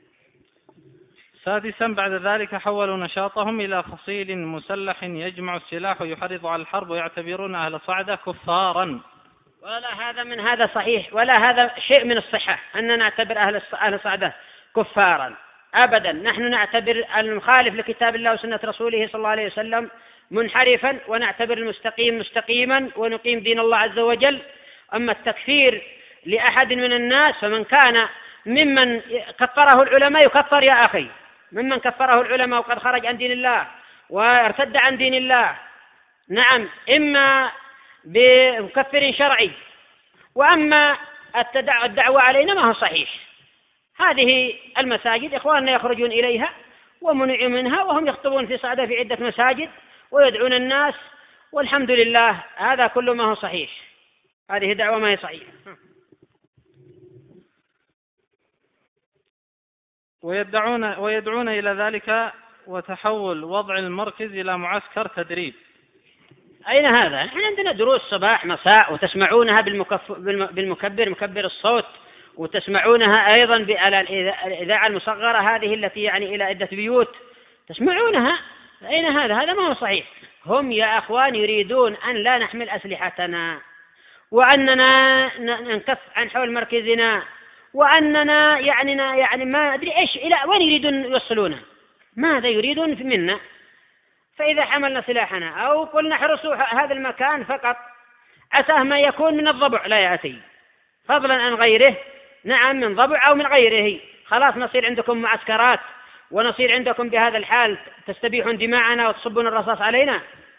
سادسا، بعد ذلك حولوا نشاطهم إلى فصيل مسلح يجمع السلاح ويحرض على الحرب ويعتبرون أهل صعدة كفارا. ولا هذا من هذا صحيح، ولا هذا شيء من الصحة أننا نعتبر أهل صعدة كفارا أبدا. نحن نعتبر المخالف لكتاب الله وسنة رسوله صلى الله عليه وسلم منحرفا، ونعتبر المستقيم مستقيما، ونقيم دين الله عز وجل. أما التكفير لأحد من الناس فمن كان ممن كفره العلماء يكفر يا أخي، ممن كفره العلماء وقد خرج عن دين الله وارتد عن دين الله، نعم، إما بمكفر شرعي، وأما الدعوة علينا ما هو صحيح. هذه المساجد إخواننا يخرجون إليها ومنعوا منها، وهم يخطبون في صعدة في عدة مساجد ويدعون الناس، والحمد لله هذا كله ما هو صحيح، هذه دعوة ما هي صحيحة. ويدعون إلى ذلك وتحول وضع المركز إلى معسكر تدريب. أين هذا؟ نحن عندنا دروس صباح مساء وتسمعونها بالمكبر مكبر الصوت، وتسمعونها أيضا بالإذاعة المصغرة هذه التي يعني إلى عدة بيوت تسمعونها. أين هذا؟ هذا ما هو صحيح. هم يا أخوان يريدون أن لا نحمل أسلحتنا، وأننا ننكف عن حول مركزنا، وأننا يعني ما أدري إيش، إلى وين يريدون يوصلونه، ماذا يريدون منا. فإذا حملنا سلاحنا أو قلنا احرسوا هذا المكان فقط، عساه ما يكون من الضبع لا يأتي، فضلا عن غيره، نعم، من ضبع أو من غيره، خلاص نصير عندكم معسكرات، ونصير عندكم بهذا الحال تستبيحون دماءنا وتصبون الرصاص علينا.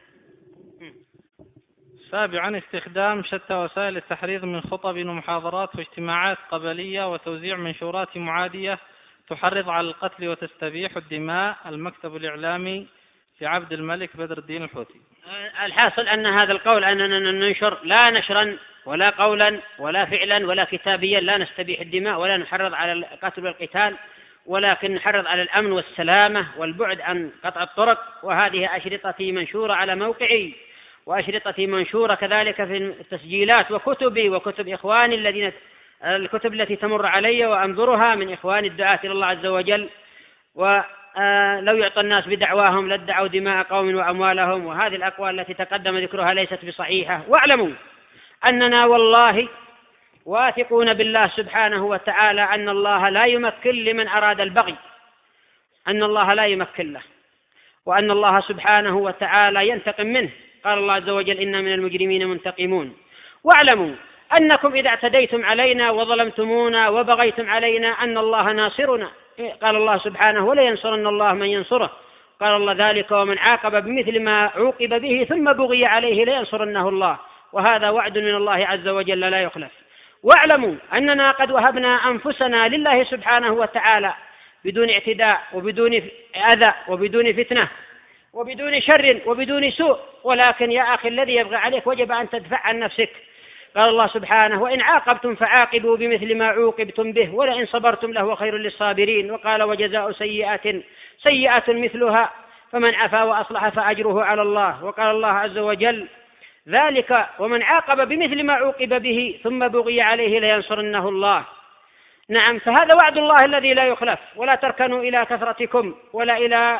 سابعا، استخدام شتى وسائل التحريض من خطب ومحاضرات واجتماعات قبلية وتوزيع منشورات معادية تحرض على القتل وتستبيح الدماء. المكتب الإعلامي لعبد الملك بدر الدين الحوثي. الحاصل أن هذا القول أننا ننشر لا نشرا ولا قولا ولا فعلا ولا كتابيا، لا نستبيح الدماء ولا نحرض على القتل والقتال، ولكن نحرض على الأمن والسلامة والبعد عن قطع الطرق. وهذه أشرطتي منشورة على موقعي، وأشرطتي منشورة كذلك في التسجيلات وكتبي وكتب إخواني الكتب التي تمر علي وأنظرها من إخواني الدعاة إلى الله عز وجل. ولو يعطى الناس بدعواهم لادعوا دماء قوم وأموالهم، وهذه الأقوال التي تقدم ذكرها ليست بصحيحة. واعلموا أننا والله واثقون بالله سبحانه وتعالى أن الله لا يمكن لمن أراد البغي، أن الله لا يمكن له، وأن الله سبحانه وتعالى ينتقم منه. قال الله عز وجل: إنا من المجرمين منتقمون. واعلموا أنكم إذا اعتديتم علينا وظلمتمونا وبغيتم علينا أن الله ناصرنا. قال الله سبحانه: ولا ينصرن الله من ينصره. قال الله: ذلك ومن عاقب بمثل ما عوقب به ثم بغي عليه لينصرنه الله. وهذا وعد من الله عز وجل لا يخلف. واعلموا أننا قد وهبنا أنفسنا لله سبحانه وتعالى بدون اعتداء وبدون أذى وبدون فتنة وبدون شر وبدون سوء. ولكن يا أخي الذي يبغى عليك وجب أن تدفع عن نفسك. قال الله سبحانه: وإن عاقبتم فعاقبوا بمثل ما عوقبتم به ولئن صبرتم لهو خير للصابرين. وقال: وجزاء سيئة مثلها فمن عفا وأصلح فأجره على الله. وقال الله عز وجل: ذلك ومن عاقب بمثل ما عوقب به ثم بغي عليه لينصرنه الله. نعم، فهذا وعد الله الذي لا يخلف. ولا تركنوا إلى كثرتكم ولا إلى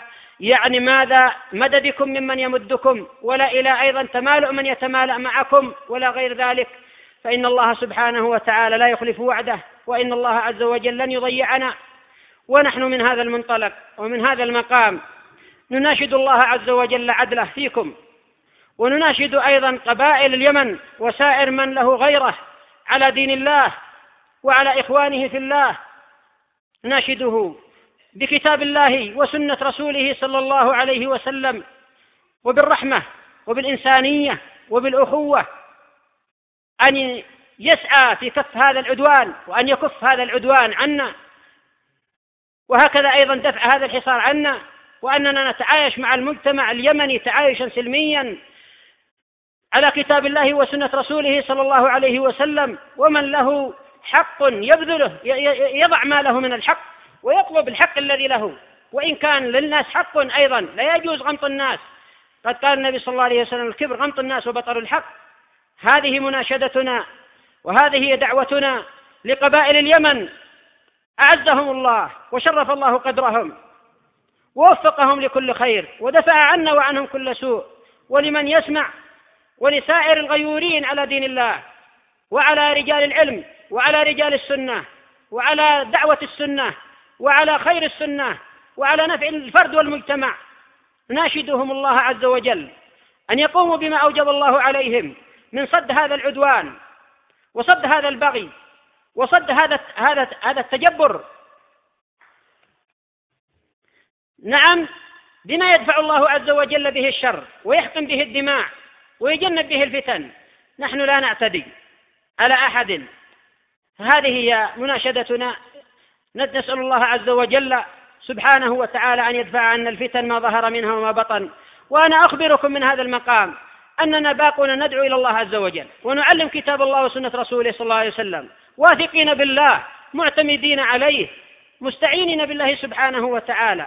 مددكم ممن يمدكم ولا إلى أيضا تمالؤ من يتمالأ معكم ولا غير ذلك، فإن الله سبحانه وتعالى لا يخلف وعده، وإن الله عز وجل لن يضيعنا. ونحن من هذا المنطلق ومن هذا المقام نناشد الله عز وجل عدله فيكم، ونناشد أيضا قبائل اليمن وسائر من له غيره على دين الله وعلى إخوانه في الله، نناشده بكتاب الله وسنة رسوله صلى الله عليه وسلم وبالرحمة وبالإنسانية وبالأخوة أن يسعى في كف هذا العدوان وأن يكف هذا العدوان عنا، وهكذا أيضا دفع هذا الحصار عنا، وأننا نتعايش مع المجتمع اليمني تعايشا سلميا على كتاب الله وسنة رسوله صلى الله عليه وسلم. ومن له حق يبذله، يضع ما له من الحق ويطلب الحق الذي له، وإن كان للناس حق أيضا لا يجوز غمط الناس. قد قال النبي صلى الله عليه وسلم: الكبر غمط الناس وبطر الحق. هذه مناشدتنا وهذه هي دعوتنا لقبائل اليمن، أعزهم الله وشرف الله قدرهم ووفقهم لكل خير ودفع عنا وعنهم كل سوء، ولمن يسمع ولسائر الغيورين على دين الله وعلى رجال العلم وعلى رجال السنة وعلى دعوة السنة وعلى خير السنة وعلى نفع الفرد والمجتمع، ناشدهم الله عز وجل أن يقوموا بما أوجب الله عليهم من صد هذا العدوان وصد هذا البغي وصد هذا التجبر. نعم، بما يدفع الله عز وجل به الشر ويحقن به الدماء ويجنب به الفتن. نحن لا نعتدي على أحد، هذه هي مناشدتنا. نسأل الله عز وجل سبحانه وتعالى أن يدفع عنا الفتن ما ظهر منها وما بطن. وأنا أخبركم من هذا المقام أننا باقون ندعو إلى الله عز وجل ونعلم كتاب الله وسنة رسوله صلى الله عليه وسلم، واثقين بالله معتمدين عليه مستعينين بالله سبحانه وتعالى.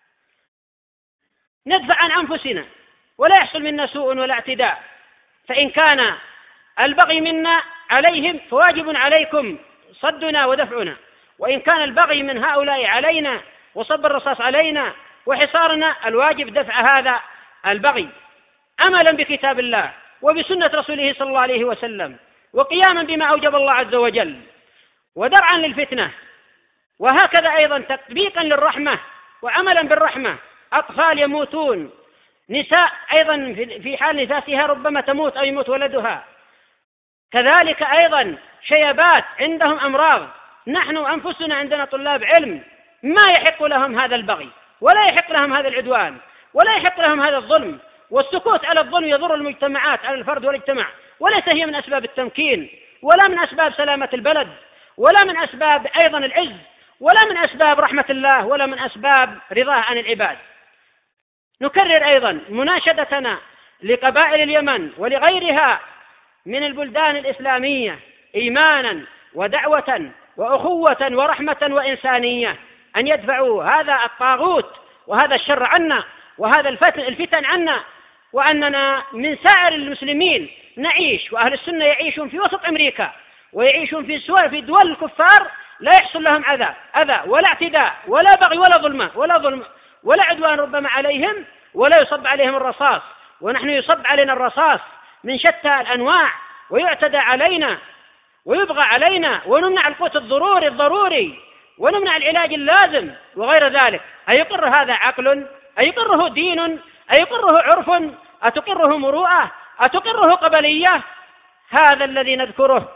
ندفع عن أنفسنا ولا يحصل منا سوء ولا اعتداء، فإن كان البغي منا عليهم فواجب عليكم صدنا ودفعنا، وإن كان البغي من هؤلاء علينا وصب الرصاص علينا وحصارنا الواجب دفع هذا البغي عملا بكتاب الله وبسنة رسوله صلى الله عليه وسلم، وقياما بما أوجب الله عز وجل، ودرعا للفتنة، وهكذا أيضا تطبيقا للرحمة وعملا بالرحمة. أطفال يموتون، نساء أيضا في حال نفاسها ربما تموت أو يموت ولدها، كذلك أيضا شيبات عندهم أمراض. نحن أنفسنا عندنا طلاب علم ما يحق لهم هذا البغي ولا يحق لهم هذا العدوان ولا يحق لهم هذا الظلم، والسكوت على الظلم يضر المجتمعات على الفرد والاجتماع، وليس هي من أسباب التمكين ولا من أسباب سلامة البلد ولا من أسباب أيضا العز ولا من أسباب رحمة الله ولا من أسباب رضاه عن العباد. نكرر أيضا مناشدتنا لقبائل اليمن ولغيرها من البلدان الإسلامية إيمانا ودعوة وأخوة ورحمة وإنسانية أن يدفعوا هذا الطاغوت وهذا الشر عنا وهذا الفتن عنا، وأننا من سائر المسلمين نعيش، وأهل السنة يعيشون في وسط أمريكا ويعيشون في دول الكفار لا يحصل لهم أذى ولا اعتداء ولا بغي ولا ظلم ولا عدوان ربما عليهم، ولا يصب عليهم الرصاص، ونحن يصب علينا الرصاص من شتى الأنواع ويعتدى علينا ويبغى علينا ونمنع القوت الضروري ونمنع العلاج اللازم وغير ذلك. أيقر هذا عقل؟ أيقره دين؟ أيقره عرف؟ أتقره مروءة؟ أتقره قبلية؟ هذا الذي نذكره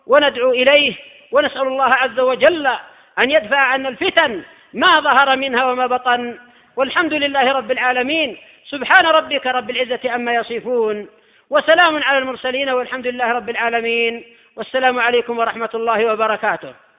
وندعو إليه، ونسأل الله عز وجل أن يدفع عنا الفتن ما ظهر منها وما بطن. والحمد لله رب العالمين. سبحان ربك رب العزة عما يصفون، وسلام على المرسلين، والحمد لله رب العالمين. والسلام عليكم ورحمة الله وبركاته.